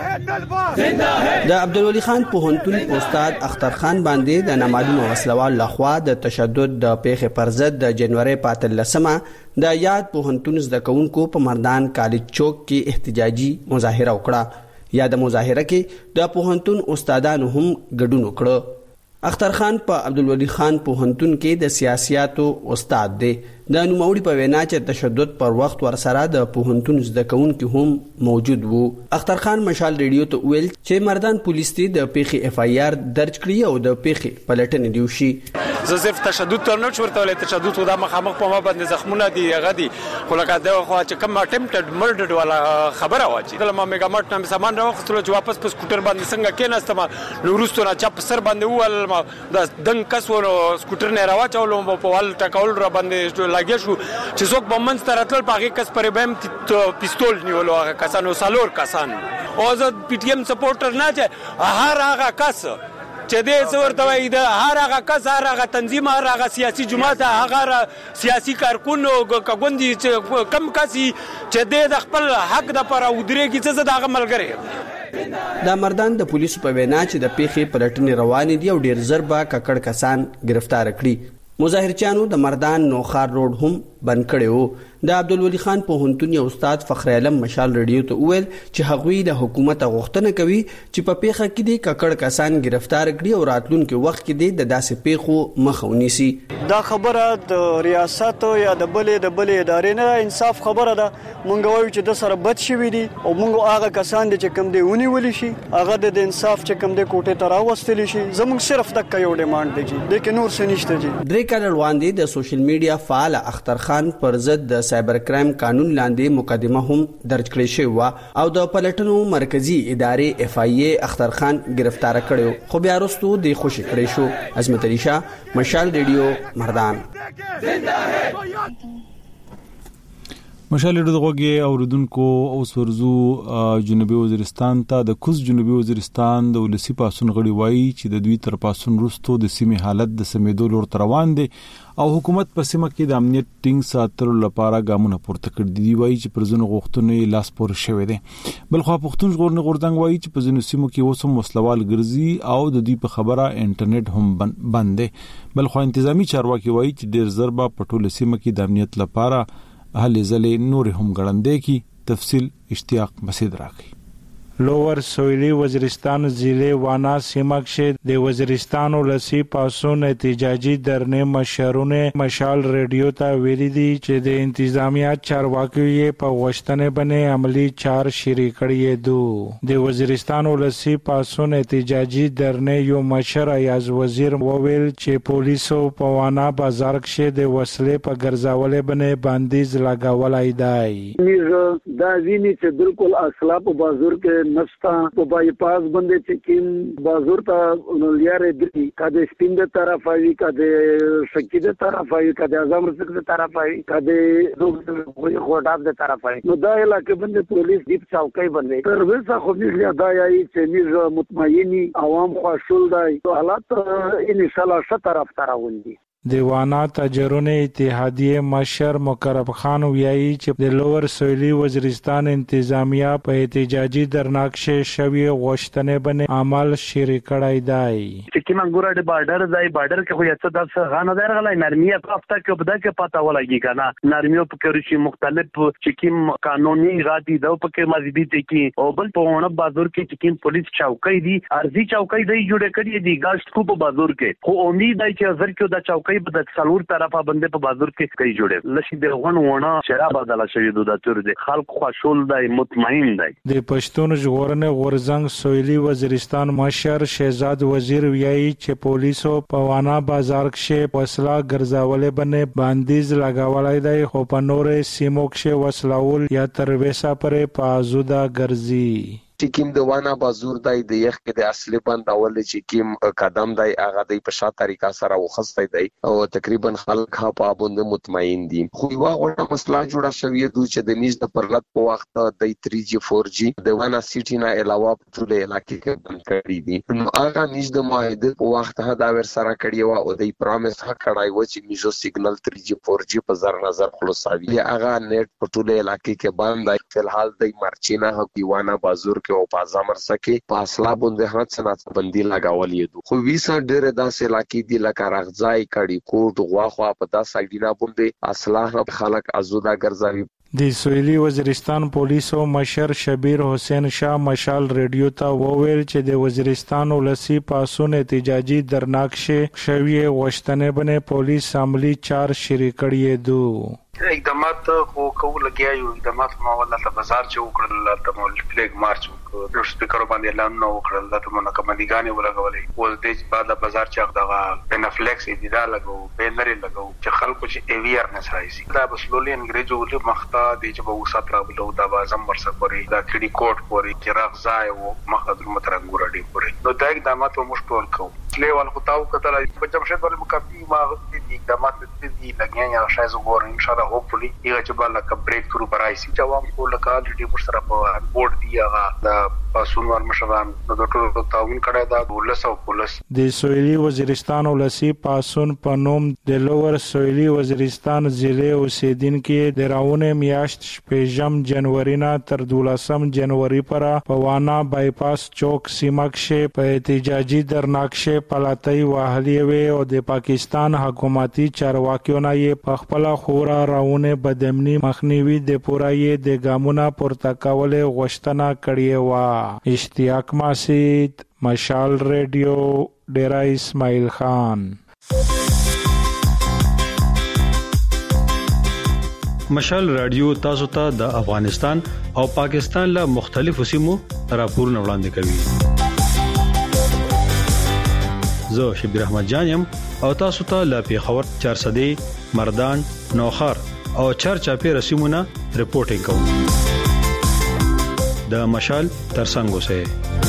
S3: زنده ہے. د عبدالولی خان پوهنتون استاد اختر خان باندې د نامعلومه وسلوال لخوا د تشدد د پیښې پر ضد د جنوري 15مه د یاد پوهنتون زده کوونکو په مردان کالج چوک کې احتجاجي مظاهره وکړه. یا د مظاهره کې د پوهنتون استادانو هم ګډون وکړ. اختر خان په عبدالولی خان پوهنتون کې د سیاسياتو استاد دی. د نوموړي په وینا چې تشدد پر وخت ورسره د پوهنتون زده کوونکي هم موجود وو. اختر خان مشال ریډیو ته ویل چې مردان پولیس ته د پیښې اف ای آر درج کړی او د پیښې پلټنې دی وشي.
S22: زه صرف تشدد ته نه چورته ولې تشدد خو د مخامخ په ما باندې زخمونه دي هغه دي خو لکه دا خو چې کوم اټمپټډ مرډر ولا خبره واچي د ما میګا مارټ نام سامان راوخته چې واپس په سکوټر باندې څنګه کېناستم نو وروسته نه چپ سر باندې وول ما د دنګ کس ورو سکوټر نه راوچولم په وال ټکول را باندې لګیا شو چې څوک بمنځ تر اتل پاګه کس پرې بهم پیستول نیولو هغه کسانو سالور کسان او زه پی ټی ایم سپورټر نه چې هر هغه کس چې دې څورته وای د هر هغه کس هر هغه تنظیم هر هغه سیاسي جماعت هغه سیاسي کارکونو کوګوندي چې کم کسي چې دې د خپل حق د پر ودرېږي چې دغه ملګری.
S3: د مردان د پولیسو په وینا چې د پیښې پلټنې روانې دي او ډیر زربا ککړ کسان گرفتار کړي. مظاهرچیانو د مردان نوخار روډ هم بند کړی وو. د عبدالولی خان پوهنتون یو استاد فخر علم مشال ریډیو ته ویل چې هغوی د حکومت غوښتنه کوي چې په پیښه کې د ککړ کسان گرفتار کړي او راتلونکي وخت کې د داسې پیښو مخه ونیسي.
S23: دا خبره د ریاست یا د بلې ادارې نه انصاف خبره ده. مونږ وایو چې د سره بد شوی دي او مونږ هغه کسان چې کم دی ونیول شي هغه د انصاف چې کم دی کوټه ته راوستل شي. زموږ صرف تک یو ډیماند دی چې د نور څه نشته. درې کال وړاندې د سوشل میډیا فعال اختر خان
S3: طالبان پر ضد د سایبر کرایم قانون لاندې مقدمه هم درج کړې شوې او د پلټنو مرکزی ادارې FIA اخترخان گرفتار کړو خو بیا وروسته د خوشی کړې شو. عظمت علي شاه، مشال ریډیو، مردان.
S1: مشال ریډیو دغه اوردونکو اوس ورزو جنوبي وزیرستان ته. د کوز جنوبي وزیرستان د ولسی پاسون غړي وایي چې د دوی تر پاسون وروسته د سیمې حالت د سمیدو لور روان دي او حکومت په سیمه کې د امنیت ټینګ ساتلو لپاره ګامونه پورته کړي دي. وایي چې پر ځینو غوښتنو لاس پورې شوی دی. بلخو پښتون ژغورنې غورځنګ وایي چې په ځینو سیمو کې اوس هم وسلوال ګرځي او د دوی په خبره انټرنیټ هم بند دی. بلخو انتظامی چارواکي وایي چې ډیر ضربه په ټوله سیمه کې د امنیت لپاره هلې ځلې نور هم ګړندې کی. تفصیل اشتیاق مسعود راکړي.
S6: لوور سویلی وزیرستان ضلع وانا سیمه کې د وزیرستان ولسی پاسون احتجاجي درنې مشرونه مشال ریډیو ته ویلي دي چې د انتظامیه چارواکي په غوښتنې باندې عملی چار شری کړی دي. د وزیرستان ولسی پاسون احتجاجي درنې یو مشر ایاز وزیر وویل چې پولیسو په وانا بازار کې د وسلې په ګرځاولې باندې بندیز لګاولای دی.
S7: دا ویني چې بالکل اصلا په بازار کې نستا په بای پاس باندې چې کیم بازار ته نلیاره دي کده سپین د طرف وي کده شکی د طرف وي کده اعظم رسک د طرف وي کده دوه غوډاب د طرف وي. نو دا علاقې باندې پولیس دی چوکۍ باندې تر وسه خو نه دا یي چې موږ مطمئنی عوام خوشحال دي حالات ان شاء الله ست طرف تراوندي.
S6: دیوانا تجربه اتحادیه مشر مقرب خان ویایي چې د لوور سویلی وزیرستان انتظامیه په احتجاجي درناکشه شوی غوښتنې باندې عمل شری کړای دی.
S9: چې کیما ګورډ بارډر ځای بارډر کې خو یڅ د غانه درغلای نرمیه په هفته کې بده کې پتا ولګي کنه نرمیو په کې شي مختلف چې کیم قانوني غاټي د په کې مذهبي ته کې او بل په ونه بازار کې چې کیم پولیس چوکۍ دي ارزي چوکۍ دی جوړه کړی دی ګاشت کو په بازار کې خو امید دی چې زر کې د چوکۍ په څلور طرفه باندې په بازار کې کوي جوړه لشي د غونونه شراب بدل شوی د تور دي خلک خوشحال دي مطمئن دي.
S6: د پښتون ژغورنې غورځنګ سویلی وزیرستان مشر شهزاد وزیر ویایي چې پولیسو په وانا بازار کې وسله ګرځاولې باندې بندیز لګاولای دی خو په نورې سیمو کې وسلول یا تر وسه پرې پازودا ګرځي.
S24: چې کیم د وانا بازور دای د یخ کې د اصلي بند اول چې کیم قدم دای هغه د په شاته طریقه سره وخصتای دی او تقریبا خلک په باندې مطمئن دي. خو یو غوړه مسله جوړه شوې دوی چې د میز د پرلط په وخت د 3G 4G د وانا سیټی نه علاوه په ټول علاقې کې بند کړی دي. نو هغه میز د معاهده په وخت هدا ور سره کړی و او د پرومس حق کړای و چې میزو سیګنل 3G 4G په زر نظر خلاصوي. هغه نت په ټول علاقې کې بند دی. فلحال د مرچینا حق وانا بازور او پازامر سکه پاسلا باندې هڅه سنت بندي لگاولې دي. خو ویسا ډېر داسې علاقې دي لکه راغځای کړي کوټ غواخوا په داسې سایډینا باندې اصلاح خلک ازودا ګرځوي.
S6: د سویلی وزیرستان پولیسو مشر شبیر حسین شاه مشال ریډیو ته وویل چې د وزیرستان ولسی پاسون احتجاجي درناکشه شوی غوښتنې باندې پولیس عملی چار شری کړی دي.
S25: اقدامات خو کول لګیا یو اقدامات ماوله ته بازار چې وکړل د مول فلیګ مارچ وکړ سپیکر باندې اعلان نو وکړل د منکمدګانې ولګولې ول د بعد بازار چې دغه بنفلیکس ایډیا لګو بینر لګو چې خلکو چې اویرنس راځي دا بسلولي انګریزو له مخته د چې به وسات راغلو دا بازم ورسره پوري دا کډي کوټ پوري چې راغځای او مخدر مترنګور دی پوري نو دا اقدامات مو ټول کوو لیوال خو تاو کتل په جمشید ولې مکفي ما غوښتي اقدامات دې لګیا یا شایز وګور ان شاء الله hopefully یو چې بل کا بریک ثرو برایسي چې عوام کو لکه الټي پر سره په بورډ دی هغه د پاسونوار مشران د ټولو تعاون کړی دا ولس او پولیس.
S6: د سویلی وزیرستان ولسی پاسون په نوم د لوور سویلی وزیرستان ضلع اوسیدونکو د راونه میاشت شپږم جنوري نه تر 12 جنوري پر په وانا بایپاس چوک سیمه کې په احتجاجي درناکشه پلاتای واهلی وی او د پاکستان حکومتي چارواکیو نه یې په خپل خورا راونه بدمنی مخنیوي د پورای د ګامونه پورته کول غوښتنه کړې و. اشتیاق مسعود مشال ریډیو ډیرا اسماعیل خان.
S26: مشال رادیو تاسو ته د افغانستان او پاکستان له مختلفو سیمو راپورونه وړاندې کوي. زه شبیر احمد جان يم او تاسو ته له پیښور 400 مردان نوخر او چرچاپی رسمونه رپورټینګ کوو د مشال ترڅنګ اوسئ.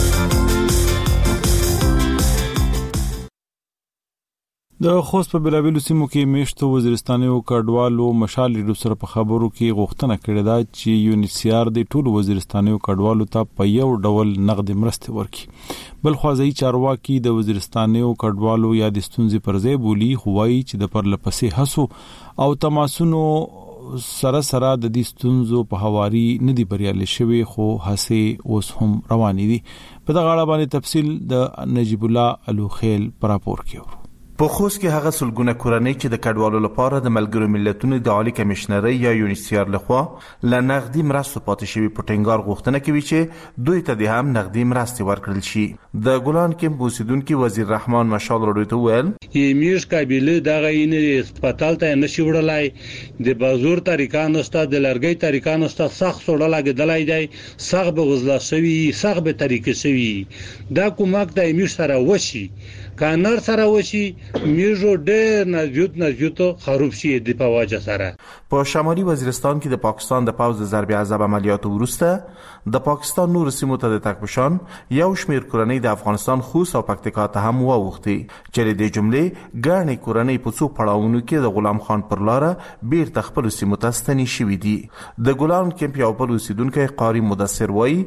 S1: د خوست په بلابلو سیمو کې میشتو وزیرستاني او کډوالو مشال لیدو سره په خبرو کې غوښتنه کړې ده چې یونیسیار د ټولو وزیرستاني او کډوالو ته په یو ډول نقد مرسته ورکړي. بل خوازي چارواکي د وزیرستاني او کډوالو یا د ستونزې پر ځای بولی خوایي چې د پرلپسې هڅو او تماسونو سره د دې ستونزو په حواري ندي بریالي شوی خو هڅه اوس هم روانې دي. په دغه اړه باندې تفصیل د نجیب الله الوخیل پر راپور کې
S4: په خوست کې هغه سلګونه کورنۍ چې د کډوالو لپاره د ملګرو ملتونو د عالی کمشنري یا یونیسیار لخوا ل نغدي مرستو پاتې شوی پټنګار غوښتنه کوي چې دوی ته د هم نغدي مرستې ورکړل شي. د ګولان کې بوسیدونکو وزیر رحمان مشال راډیو ته ویل
S8: یمیش قابلیت دغه یې هسپتال ته نشي وړلای، د بازور طریقانو ستا د لرګي طریقانو ستا سخت وړلای غدلای دی، سخت به غزلا شوی، سخت به طریقې شوی. دا کومک د یمیش سره وشي کانر سره وشي میژو ډېر نزدیک خراب شي د پواجه سره.
S4: په شمالي وزیرستان کې د پاکستان د پوځ د ضرب عذاب عملیاتو وروسته د پاکستان نور سیمو ته د تکبشان یو شمیر کورنۍ د افغانستان خوست او پکتیکا ته هم واوښتي چې د جملې ګڼې کورنۍ په څو پړاوونو کې د غلام خان پر لاره بیرته خپل سیمو ته ستنې شوې دي. د ګولان کمپ یو بل اوسیدونکو قاری مدثر وایي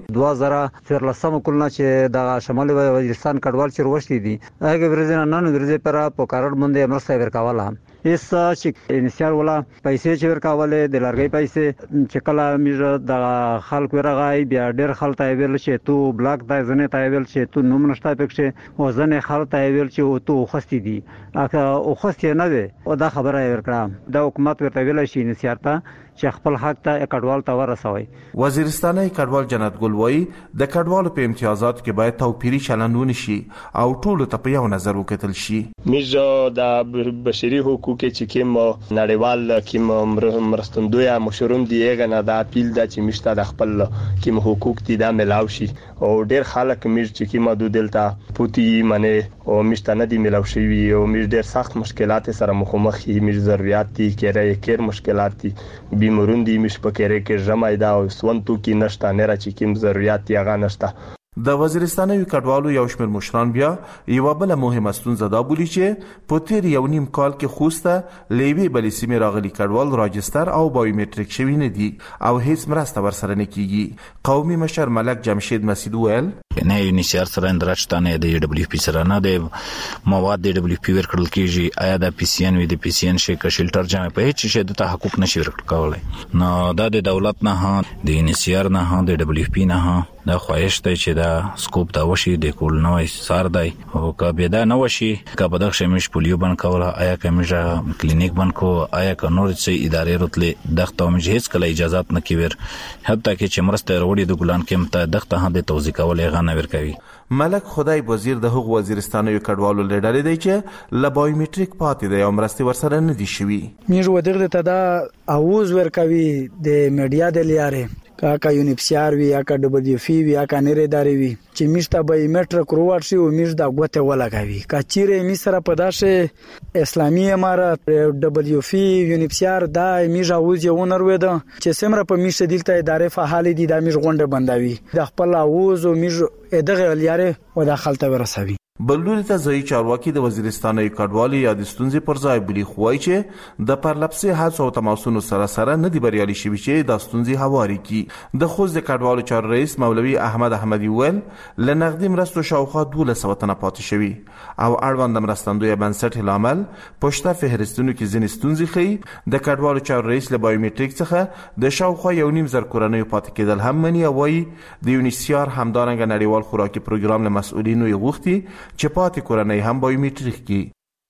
S10: 2013 کلونه چې د شمالي وزیرستان کډوال چې وروشتي دي هغه ورځې نه ورځې پر په کارډ باندې مرسته ورکواله. اس چې انیشیال ولا پیسې چې ورکواله د لارګي پیسې چې کله میږه د خلک ورغای بیا ډېر خلک ویل چې تو بلاک دای زنه ته ویل چې تو نوم نشته پکې او زنه خلک ویل چې او تو خستی دي اګه او خستی نه وي او دا خبره ورکړه د حکومت ورته ویل شي انیشیار ته چې خپل حق ته کډوال ته ورسوي.
S4: وزیرستاني کډوال جنت ګل وایي د کډوالو په امتیازات کې باید توپیری چلند ونشي او ټول ته په یو نظر وکتل شي.
S11: میږه د بشري حقوقو چې کوم نړیوال کوم مرستندوی مشروم دیغه نه د اپیل د چې مشته د خپل کوم حقوق دي د ملاو شي او ډیر خلک میږه چې کوم دودلتا پوتی منه او مشته نه دی ملاو شي او میږه ډیر سخت مشکلات سره مخامخ میږه ضرورت دي کېر مشکلات دي بیمروندی مش پکېره کې جمعیدا او سونتو کې نشته نه را چې کوم ضرورت یې غا نشته.
S4: د وزیرستاني کډوالو یو شمېر مشران بیا یو بل مهمه ستونزه دا بولی چې په تیر یو نیم کال کې خوسته لیوی بلې سیمه راغلي کډوال راجستر او بایومټریک شوی نه دي او هیڅ مرسته ورسره نه کیږي. قومي مشر ملک جمشید مسعود ویل
S14: نه یونیسیار سره اندراشتانه د دبليو پی سره نه د مواد د دبليو پی ورکړل کیږي آیا د پی سی ان وی د پی سی ان شي ک شلټر جامه په هیڅ شي د حقوق نشي ورکړل کولای. نو د دولت نه د یونیسیار نه د دبليو پی نه دا خواهش دی چې دا سکوپ دا وشي د کول نوې سار دی او کبه دا نو وشي کبه د شمیش پولیو بن کوله آیا کمیجه کلینیک بن کو آیا ک نور څه ادارې رتله دغه مجهز کله اجازهات نه کیور حتی کې چې مرسته وروړي د ګلان کې مت دغه هدا توزیع کولای غنه ورکوي.
S4: ملک خدای وزیر د حقوق وزیرستاني کډوالو لیډر دی چې ل بایومټریک پاتې دی او مرستې ورسره نه دي شوی.
S15: میږ ودغه ته دا اوز ورکوي د میډیا د لیاره کا یونیسیار وی یا کا دبليو پی وی یا کا نری داري وی چې میشته بایومټریک روړ شي او میش دا غوته ولګوي کا چیرې می سره پداشه اسلامي امارات دبليو پی یونیسیار دا میژه اوز یو نروید چې سمره په میشه دلته ادارې فعال دي دا میژ غونډه بندوي د خپل اوز او میژ دغه لیاره و داخلته ورسوي.
S4: بللوري ته ځای چارواکي د وزیرستاني کډوالي یا د ستونزې پر ځای بلی خوای چې د پرلپسې هڅو او تماسونو سره نه دی بریالي شوی چې د ستونزې هواري کی. د خوست د کډوالو چار رئیس مولوي احمد احمدي ویل ل نقدي مرستو شاوخوا 1200 تنه پاتې شوی او اړوند مرستندوی بنسټ لامل پښته فهرستونو کې ځینې ستونزې خي. د کډوالو چار رئیس له بایومټریک څخه د شاوخوا 1.5 زر کورنۍ پاتې کېدل هم مني او وایي د یونیسیار همدارنګ نړیوال خوراکي پروګرام له مسؤلینو یې غوښتي چې پاتې کورنۍ هم بایومټریک کی.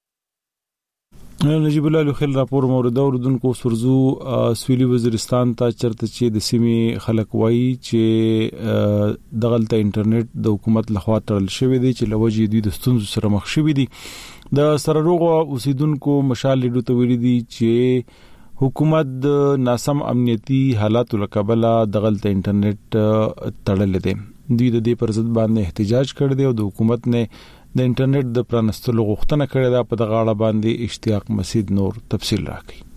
S1: نجیب الله الوخیل راپور مورد اوردونکو سرزو سویلي وزیرستان ته چرته چې د سیمې خلک وایي چې دغلته انټرنیټ د حکومت لخوا تړل شوی دی چې لوجې دوی د ستونزو سره مخ شوی دي. د سرروغ اوسیدونکو مشال لیدو ته ویلي دي چې حکومت د ناسم امنیتي حالاتو لکبله دغلته انټرنیټ تړل دي. دوی د دې پر ضد باندې احتجاج کړ دی او د حکومت نه د انټرنیټ د پرانستلو غوښتنه کړې ده. په دغه اړه باندې اشتیاق مسعود نور تفصیل راکړي.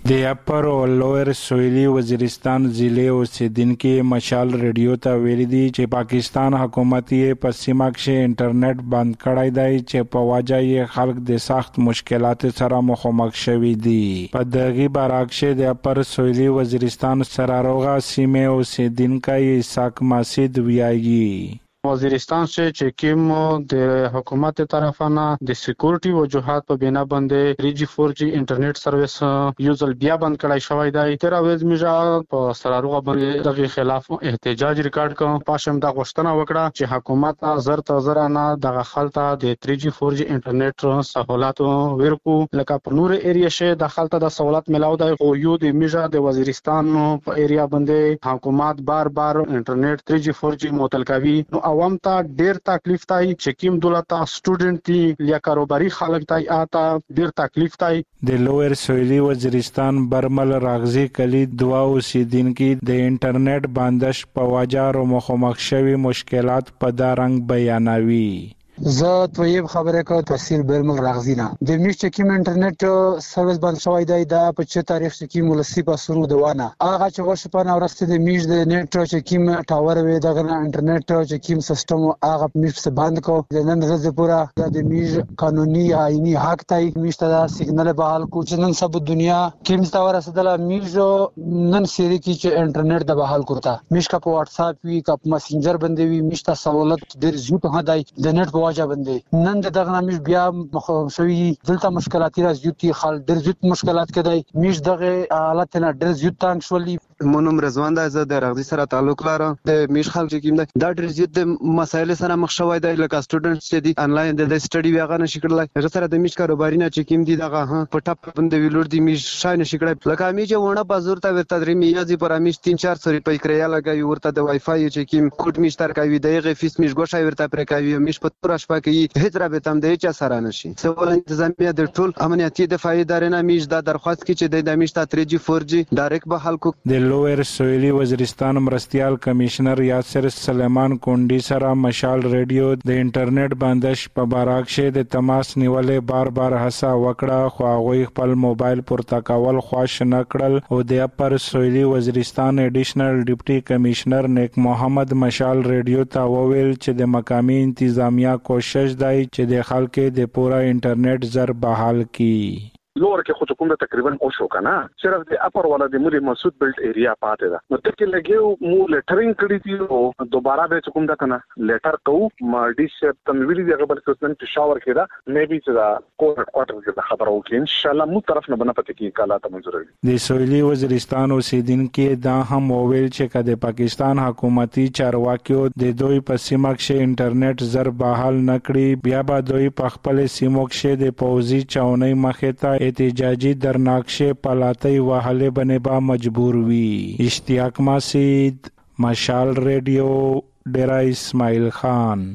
S6: د اپر او لوئر سویلی وزیرستان ضلع اوسیدونکو مشال ریډیو ته ویل دي چې پاکستان حکومت یې په سیمه کې انټرنیټ بند کړی دی چې په وجه یې خلک د سخت مشکلات سره مخامخ شوي دي. په دغه برعکس د اپر سویلی وزیرستان سراروغه سیمه اوسیدونکو اسحاق مسعود ویایي
S5: وزیرستان چې کوم د حکومت طرفانه د سکیورټي وجوهات په بنا باندې 3G 4G انټرنیټ سرویس یوزل بیا بند کړای شوی دی. تر اوس میجا په سراروغه باندې دغه خلاف احتجاج ریکارډ کوم. پاشم دا غوښتنه وکړه چې حکومت زر نه دغه خلطه د 3G 4G انټرنیټ سہولت ورکو لکه په نور ایریا شه د خلطه د سہولت ملاو دی. خو یو د میجا د وزیرستان په ایریا باندې حکومت بار انټرنیټ 3G 4G معطل کوي. نو عوام ته ډیر تکلیف دی چې کوم دولت سټوډنټ دي یا کاروباري خلک دی آتا ډیر تکلیف دی.
S6: د لوئر سویلی وزیرستان برمل راغزی کلی دوا اوسیدونکو د انټرنیټ بندش په وجه مخامخ شوي مشکلات په دا رنګ بیانوي.
S16: زه طيب خبره کوم تحصیل برمل راغزینا د میشته کې انټرنیټ سرویس بند شوی دی دا په چه تاریخ کې مولسی پاسونو دوانه هغه چې ورشه په نورسته د میش د نیټ چې کیم ټاور وي دغه انټرنیټ چې کیم سیستم هغه میش څخه بند کو د نن ورځې پورا د میش قانوني آئینی حق ته میشته دا سیګنل بحال کو چې نن سب دنیا کیم څخه ورسېدله میش نن سری کې چې انټرنیټ د بحال کوتا میش کا په واتس اپ وی کا مسنجر باندې وی میشته سہولت ډیر زیات هداي د نیټ واجب باندې نن دغه نامش بیا مخاوسوي دلته مشکلات راځي خال ډېر زیات مشکلات کېدای میش دغه حالت نه ډېر زیات تنګ شولي.
S17: مونږ رضوان دا زه د راغزي سره تعلق لرم. د میش خلک چې کیم دا ډېر زیات د مسایل سره مخ شوی دی لکه سټوډنټس چې دي انلاین د سټډي ویغه نشي کړلای. هغه سره د میش کاروباري نه چې کیم دي دغه په ټاپ باندې ویلور دي میش شای نشي کړای. لکه میش ونه بازار ته ورته درې میازي پر میش 3-400 روپۍ کریا لګوي ورته د وای فای چې کیم کوډ میش تر کوي دغه فیس میش ګوښه ورته پر کوي میش په تور شپه کې هیڅ رابطه هم د چا سره نشي. سوال انتظامیه د ټول امنیتي دفاعي ادارې نه میش دا درخواست کی چې د میش ته 3G 4G ډایرکټ بحال کو.
S6: د لوئر سویلی وزیرستان مرستيال کمشنر یاسر سلیمان کونډي سره مشال ریډیو د انټرنیټ بندش په برعکس د تماس نیولې بار هڅه وکړه خو هغه خپل موبایل پورته کول خوښ نه کړل او د اپر سویلی وزیرستان ایډیشنل ډیپټي کمشنر نیک محمد مشال ریډیو ته وویل چې د مقامی انتظامیه کوشش دی چې د خلکو د پورا انټرنیټ زر بحال کی.
S18: لور کې خو کوم تقریبا او شو کنه صرف د اپر ولا د مولي مسعود بیلټ ایریا پاتې ده. نو ته کې لګیو مو لیټرینګ کړی دی او دوباره به کوم دا کنه لیټر کو ما ډي سپ تم ویلي دی غبل کوستن چې شاور کړه مې بي چې دا کوارټر کې خبرو کې ان شاء الله مو طرف نه بنه پته کې کاله ته منظور دي.
S6: د سویلی وزیرستان اوسیدونکو دا هم وویل چې کله پاکستان حکومتي چارواکیو د دوی په سیمه کې انټرنیټ زر بحال نکړي بیا به دوی په خپل سیمو کې د پوزي چاونۍ مخه ته احتجاجی درناکشه پلاتی وحله بنه با مجبور وی. اشتیاق مسعود مشال ریډیو ډیرا اسماعیل خان.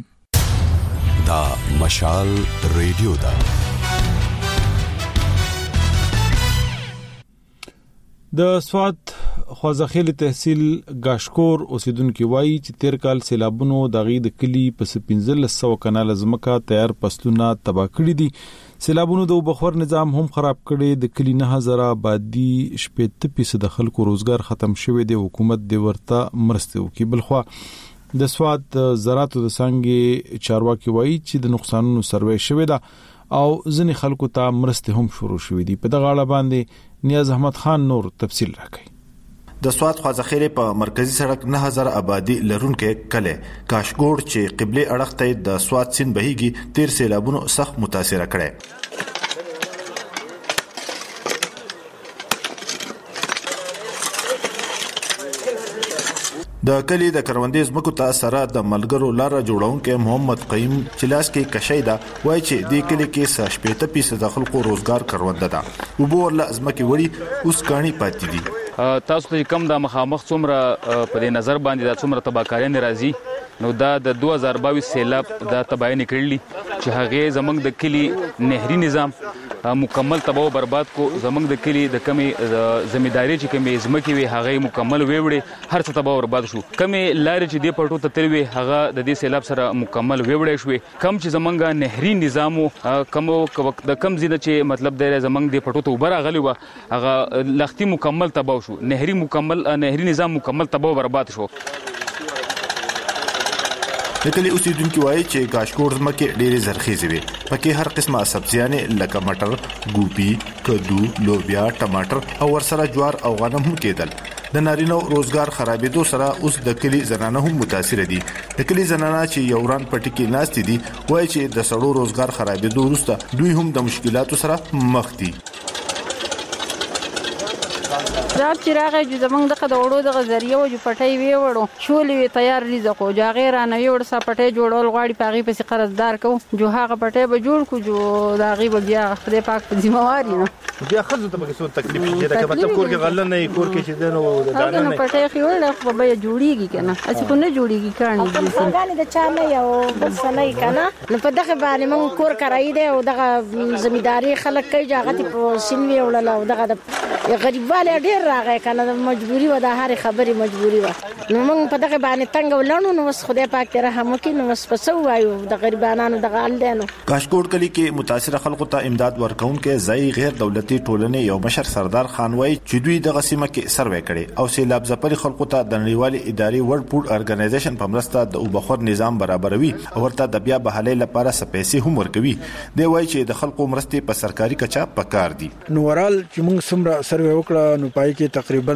S19: دا مشال ریډیو دا
S1: د سوات خوازخیل تحصیل گاشکور اوسیدونکو وایي چې تیر کال سیلابونو د غید کلی په 1500 کنال زمکا تیار فصلونه تباہ کړی دي. سیلابونو د بخور نظام هم خراب کړي. د کلی 9000 آبادی 70% خلکو روزګار ختم شوی دی. حکومت د ورته مرسته وکي. بلخوا د سوات زراعت د څنګه چارواکي وایي چې د نقصانونو سروې شوی ده او ځنې خلکو ته مرسته هم شروع شوې دي. په دغه اړه باندې نیاز احمد خان نور تفصیل راکړي.
S20: د سوات خوازخیل په مرکزی سړک 9000 آبادی لرونکې کله کاشګوړ چې قبله اړخ ته د سوات سین بهيږي تیر سیلابونو سخت متاثر کړي. د کلی د کروندې زمکو ته سره د ملګرو لار جوړونکو محمد قیم چلاس کې کشیدا وای چې د کلی کې 70% د خلکو روزګار کرونده ده او بور لازمکه وړي اوس کانی پاتې دي.
S21: تاسو ته کم د مخامخ څومره په دې نظر باندې د څومره تباکاري ناراضي
S2: نو دا د 2022 سیلاب دا تباہی نکړلی چې هغه زمنګ د کلی نهري نظام مکمل تباہ او برباد کو زمنګ د کلی د کمی ځمېداري چې کمی ځمکې وي هغه مکمل ویوړي هر څه تباہ او برباد شو کمی لارې چې دی پټو ته تلوي هغه د دې سیلاب سره مکمل ویوړي شوې کم چې زمنګ نهري نظام کم د کم زیاده چې مطلب د زمنګ دی پټو ته وبر غلي و هغه لختي مکمل تباہ شو نهري نظام مکمل تباہ او برباد شو
S20: د کلی اوسیدونکو وایي چې کاشکور ځمکې ډېرې زرخیزې وي پکې هر قسمه سبزیانې لکه مټر ګوبي کدو لوبیا ټماټر او ورسره جوار او غنم هم کېدل د نارینه روزګار خرابېدو سره اوس د کلی زنانه هم متاثر دي د کلی زنانه چې یوران پټي کې ناست دي وایي چې د سړو روزګار خرابېدو وروسته دوی هم د مشکلاتو سره مخ دي
S12: دا چې راغی چې زمونږ دغه د وړو دغه ذریعه و چې پټۍ ویوړو شولې وې تیار رزق و جو هغې رانه ویوړ سا پټۍ جوړول غواړي په هغې پسې قرضدار کوو جو هغه پټۍ به جوړ کړو جو د هغې به بیا خدای پاک په ذمواري نه
S20: بیا ښځو ته پکې څه تکلیف شي دا مطلب کور کې غله نه کور کې چې دنو
S12: هغه نو پټۍ خو وړل خو به جوړیږي کنه اسی کو نه جوړیږي کاني دي څنګه د چا نه یو بل څه نه کنه نو په دغه باندې مونږ کور کرای دی او دغه ځمېداري خلک کوي چې هغه په سینوي وړل او دغه د غریبواله ډېر راغی کنه مجبوری و د هر خبرې مجبوری و نو موږ په دغه باندې تنگ ولنو نو خدای پاک ته رحم وکړي نو وسپسو وایو د غریبانو د غالدانو
S20: کاشکوټ کلی کې متاثر خلکو ته امداد ورکون کې ځای غیر دولتي ټولنې یو مشر سردار خان وای چې دوی دغه سیمه کې سروې کړي او سیلاب ځپلي خلکو ته د نړیوالي ادارې ورلد فود ارګنایزیشن په مرسته د اوبخور نظام برابروي او ورته د بیا بحالي لپاره سپېسي هم ورکوي دی وای چې د خلکو مرستې په سرکاري کچا پکار دي
S13: نو ورال چې موږ سمره سروې وکړه نو پای کې تقریبا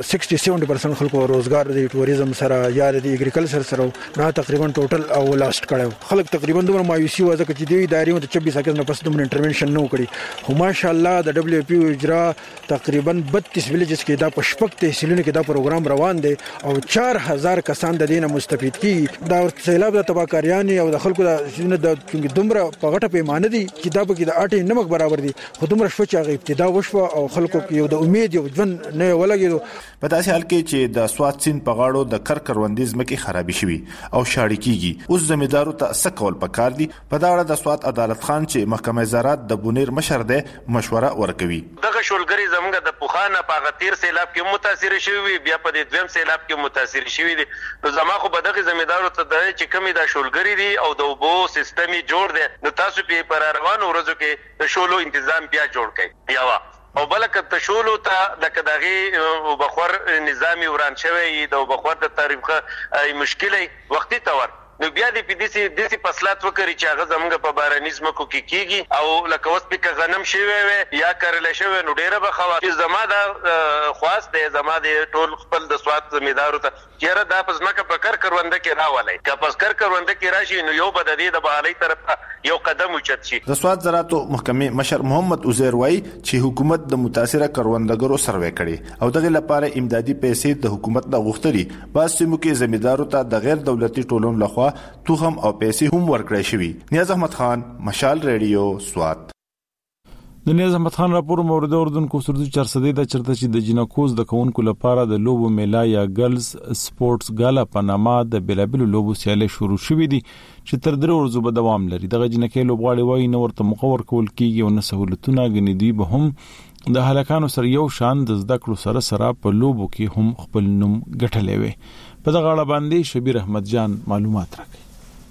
S13: 60-70% خلکو روزګار د ټوریزم سره یا د اګریکلچر سره نه تقریبا ټوټل او لاست کړو خلک تقریبا دومره مایوسی و ځکه چې دوی ادارې ته 26 سکه نه پس دومره انټرونشن نه وکړي خو ماشاءالله د دبليو پی اجرا تقریبا 32 ویلیجز کې دا په شپږ تحصیلونو کې دا پروګرام روان دی او 4000 کسان د دینه مستفید کی دا سیلاب د تباکاریان او د خلکو د دومره په غټه پیمانه دي چې دا به د اټي نمک برابر دي خو دومره شپه چې ابتدا وشو او خلکو کې یو د امید یو ژوند نه ولګیدو
S20: په داسې حال کې چې د سوات سین په غاړو د کروندې ځمکې خرابې شوي او شاړې کیږي اوس زمیندارو ته څه کول پکار دي په دا اړه د سوات عدالت خان چې محکمه زراعت د بونیر مشر دی مشوره ورکوي
S21: دغه شولګری زموږ د پوخانه په غتیر سیلاب کې متاثر شوی بیا په دې دویم سیلاب کې متاثر شوی دي نو زما خو به دغه زمیندارو ته د چې کمی د شولګری دي او د وبو سیستمي جوړ دی نو تاسو په روانو ورځو کې د شولو تنظیم بیا جوړ کړئ یا او بلکه تشولو ته د کداغي بخور نظامی وران شوی د بخور د تاریخ مشکلې وختي تور نو بیا د دې فصلات وکړي چې هغه زموږ په بارانیزم کو کې کیږي او لکه اوس په غنم شوی وي یا کرل شوی نو ډیره بخوا چې زما د خواص د زما د ټول خپل د سواد زمیدارو ته چیرې دا پزماکه په کرونده کې راولای که پس کرونده کې راشي نو یو بد دې د بحالي طرف یو قدم اوچت شي
S20: د سواد زراعت محکمې مشر محمد عزیر وای چې حکومت د متاثره کروندګرو سروې کړي او دغه لپاره امدادي پیسې د حکومت د غوښتلي بس سیمو کې زمیدارو ته د غیر دولتي ټولنو لخوا توهم او پیسې هم ورکړې شوی نیاز احمد خان مشال ریډیو سوات
S1: د نیاز احمد خان راپور مورد اردن کو سردو 400 د چرته چې د جنکوز د کونکو لپاره د لوبو میلا یا ګرلز سپورتس ګالا پنامه د بلابل لوبو سیالي شروع شوې دي چې تر 3 ورځې به دوام لري دغه جنکې لوبغاړي وایي نو ورته مقور کول کیږي او نه سہولتونه غني دي به هم د هلاکانو سره یو شان د زده کړو سره په لوبو کې هم خپل نوم ګټلې وي په دغه اړه باندې شبیر احمد جان معلومات راکړي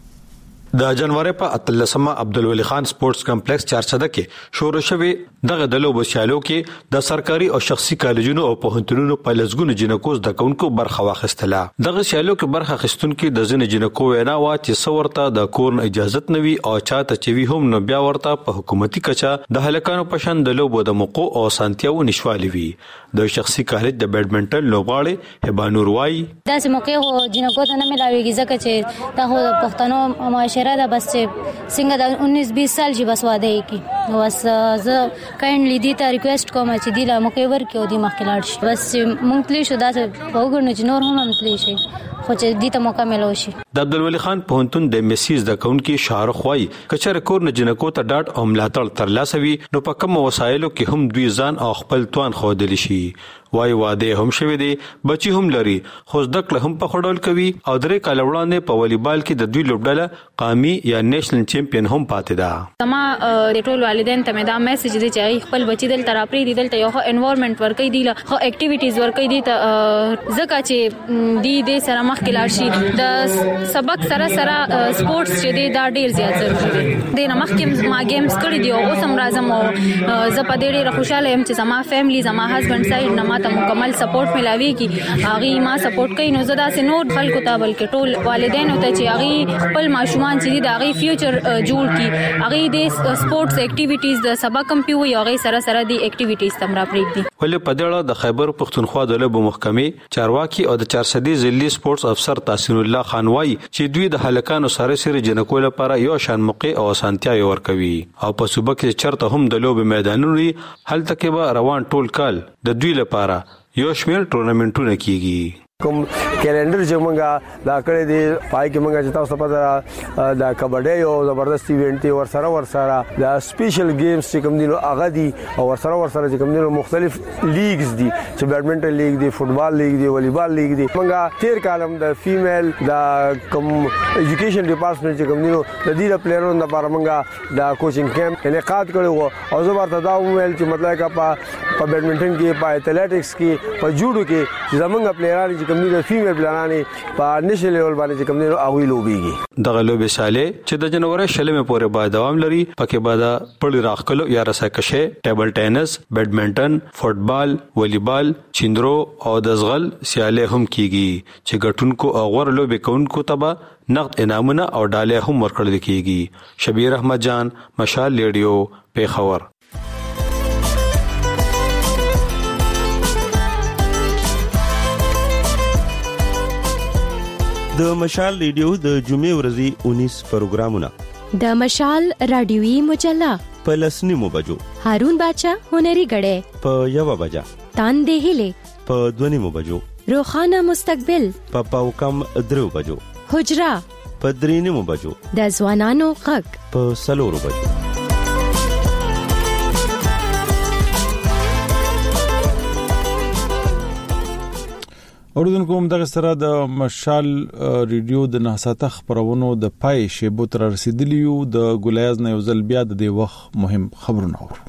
S22: د جنوري په 13مه عبدالولي خان سپورتس کمپلیکس 400 کې شروع شوی دغه د لوبو سیالو کې د سرکاري او شخصي کالجونو او پوهنتونونو په لزګونو جنکوز د کونکو برخه واخیستله دغه سیالو کې برخه خستونکو د ځنې جنکو وینا وا چې څورته د کورن اجازه نوي او چاته چوي هم نو بیا ورته په حکومتي کچا د هلکانو پشن د لوبو د موقو او سانتیاو نشوالي وي د شخصي کالج د بیډمنټن لوبغاړي هبانور وای
S23: داسې موقع هو جنکو ته نه ملاويږي ځکه چې دا هو پښتنو معاشره دا بس څنګه د 19-20 سال جی بس واده کی بس زه کایندلی دي ته ریکوست کوم چې دی لا موقع ورکو دی مخکلاړ شي بس مونږ تلی شو دا په وګورنه چې نور هم تلی شي خو چې دې ته موقع ملو شي
S22: د عبدالولي خان پوهنتون د میسیز د کونکي شارخ وای کچره کور نه جنکو ته ډاټ او ملاتړ تر لاسوي نو په کوم وسایلو کې هم دوی ځان او خپل توان خودلی شي وای واده هم شوی دی بچي هم لري خو ځکه هم په خړول کوي او درې کال وړاندې په والیبال کې د دوی لوبډله قومي یا نېشنل چمپیون هم پاتې ده.
S3: تما د ټول والدین ته مې دا میسج دی چې خپل بچي دل تراپري دي دلته یو انوایرنمنت ورکې دی خو اکټیویټیز ورکې دي ته ځکه چې دی د سره مخ کې لاړ شي د سبق سره سپورتس چې دی دا ډیر زیات ضروري دی. د نمخ کې ما گیمز کړی دی او سم راځم او زه په ډیر خوشاله یم چې زما فیملی زما هسبند سایډ نه ماته مکمل سپورت ملاوي کی اغي ما سپورت کوي نو زدا سه نور خلکو ته بلکې ټول والدین ته چې اغي خپل ماشومان چې د اغي فیوچر جوړ کی اغي د سپورتس اکټیویټیز د سبق کم پیو یا اغي سره د اکټیویټیز تم را پریک دي.
S22: ولې په دړه د خیبر پښتونخوا د لوبو محکمې چارواکي او د 400 ضلعي سپورتس افسر تحسین الله خان وای چې دوی د هلکانو سره سره جنکو لپاره یو شان موقع او اسانتیا ورکوي او په صوبه کې چرته هم د لوبو میدانونو هلته کې به روان ټول کال د دوی لپاره یو شمیر ټورنمنټونه کیږي.
S7: کوم کیلنډر چې مونږه دا کړی دی پای کې مونږه چې تاسو پته دا کبډي او زبردست ایونت ور سره دا سپیشل گیمز چې کوم دي هغه دي او ور سره چې کوم دي مختلف لیګز دي چې بیډمنټن لیګ دی فوتبال لیګ دی والیبال لیګ دی. مونږه تیر کالم د فیمیل دا کوم ایجوکیشن ډپارټمنټ چې کوم دي د دې پلیئرونو لپاره مونږه دا کوچینګ کیمپ انعقاد کړو او زه ورته دا ویل چې مطلب کا په بیډمنټن کې په ایتھلیټکس کې په جوډو کې چې زمونږ پلیئران کمنی د فیمیل پلانانه په نشل لیول باندې کمنی او لوبيږي.
S22: دغه لوبې ساله چې د جنوري شلمه پورې باید دوام لري پکې باید پړی راخلو یا رسکشه ټیبل ټینس بیډمنټن فوتبال والیبال چیندرو او د زغل سیاله هم کیږي چې ګټونکو او غوړ لوبې کوونکو تبا نقد انعامونه او ډالۍ هم ورکړل کیږي. شبیر احمد جان مشال ریډیو پیښور.
S9: د مشال ریډیو د جمعې ورځې 19 پروګرامونه
S24: د مشال رادیوي مجله
S9: په لسنیمو بجو
S24: هارون بچا هنري غړې
S9: په یو بجا
S24: تاندې هله
S9: په دونیمو بجو
S24: روخانه مستقبل
S9: په پاوکم درو بجو
S24: حجرا
S9: په درینیمو بجو
S24: د ځوانانو غږ
S9: په سلورو بجو.
S1: اوردونکو هم دغه سره د مشال ریډیو د نهساته خبرونو د پای شیبو تر رسیدلیو د ګولیاز نه یو ځل بیا د دې وخت مهم خبرونه اورو.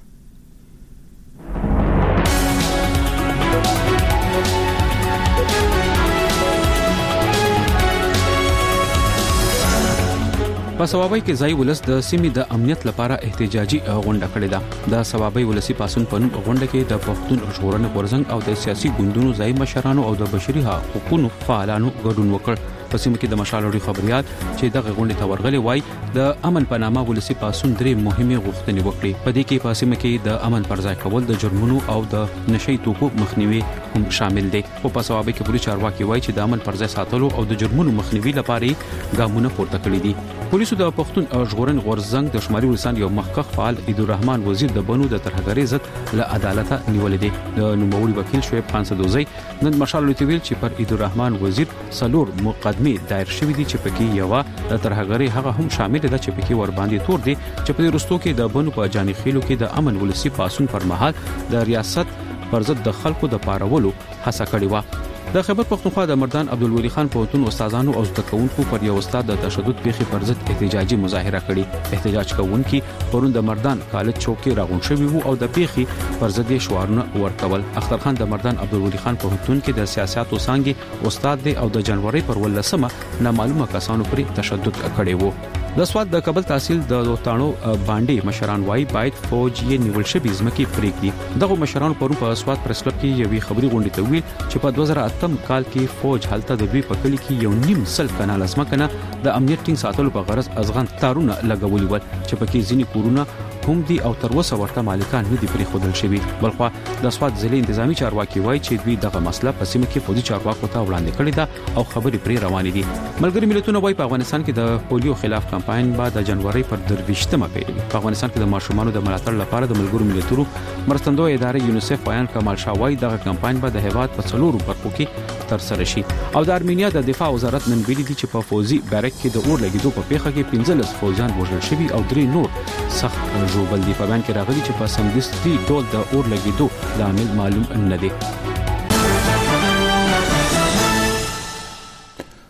S2: په سوابای کې ځای ولس د سیمې د امنیت لپاره احتجاجي غونډه کړې ده. د سوابای ولسی پاسون په نوم غونډه کې د پښتون ژغورنې غورځنګ او د سیاسي ګوندونو ځای مشرانو او د بشري حقوقو فعالانو ګډون وکړ. په سیمه کې د مشال لري خبريات چې دغه غونډه ته ورغلي وای د امن په نامه ولسی پاسون درې مهمه غوښتنې وکړي. په دې کې په سیمه کې د امن پر ځای کول د جرمونو او د نشي توکو مخنیوي هم شامل دي. په سوابای کې پولیس چارواکي وای چې د امن پر ځای ساتلو او د جرمونو مخنیوي لپاره ګامونه پورته کړي دي. پولیسو د پښتون ژغورنې غورځنګ د شمالي ولسان یو مخکخ فعال عیدالرحمن وزیر د بنو د ترهګرۍ ضد له عدالت نیولې دي. د نوموړي وکیل شعیب خان سدوزي نن مشال لوتویل چې پر عیدالرحمن وزیر سلور مقدمه دایر شوې دي چې پکې یو د ترهګرۍ هغه هم شامل ده چې پکې ور باندې تور دي چې په رستو کې د بنو په جاني خېلو کې د امن ولسی پاسون پر مهال د ریاست پر ضد د خلکو د پارولو هڅه کړې و. د خیبر پښتونخوا د مردان عبدالولي خان پوهنتون استادانو او زده کوونکو پر یو استاد د تشدد پیښې پر ضد احتجاجي مظاهره کړې. احتجاج کوونکي پرون د مردان کالج چوک کې راغون شوي وو او د پیښې پر ضد شعارونه ورکول. اختر خان د مردان عبدالولي خان پوهنتون کې د سیاستو څانګې استاد دی او د جنوري پر 18 نامعلومه کسانو پر تشدد کړی وو. د سواد د کابل تحصیل د دوتانو باندې مشران وای باید فوج یې نیول شوی ځمکې پریږدي. دغه مشران پرون په سواد پریس کلب کې یوې خبري غونډه ته ویل چې په 2008 کال کې فوج هلته د دوی په کلی کې یو نیم سل کنال ځمکه د امنیت ټینګ ساتلو په غرض ازغن تارونه لګولي ول چې پکې ځینی کورونه هم دي او تر اوسه ورته مالکان نه دي پرې خودل شوی. بلخو د سواد ضلع انتظامی چارواکي وای چې دوی دغه مسله په سیمه کې فوجي چارواکو ته وړاندې کړې ده او خبرې پرې روانې دي. ملګری ملتونه وای په افغانستان کې د پولیو خلاف کمپاین بعد د جنوري پر 23مه پیلوي. په افغانستان کې د ماشومانو د ملاتړ لپاره د ملګرو ملتونو مرستندوی ادارې یونیسف بیان کمال شاوای دغه کمپاین به د هیواد په څلورو برخو کې تر سره شي. او د ارمینیا د دفاع وزارت نن ویلي دي چې په فوزي بیرک کې د اور لګیدو په پیښه کې 15 فوجیان وژل شوي او 3 نور سخت ژوبل دي. په بیان کې راغلي چې په سمدستي ډول د اور لګیدو لامل معلوم نه دی.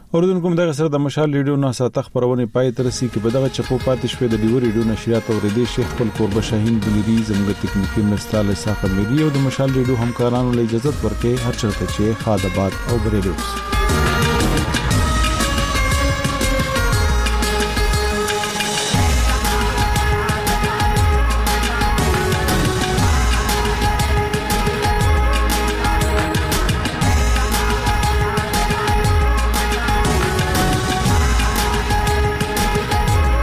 S1: اوردونکو دغه سره د مشال ریډیو نه ساته خبرونه پای تر سي کې بدغه چپو پاتې شوې د ډیو ریډیو نشریات او ریډیو شیخ خپل قرب شاهین بلیری زموږ تکنیکی مرستاله صاحب ملي او د مشال ریډیو همکارانو له اجازه ورکړي هر چرته چې خادبات او بریلیوس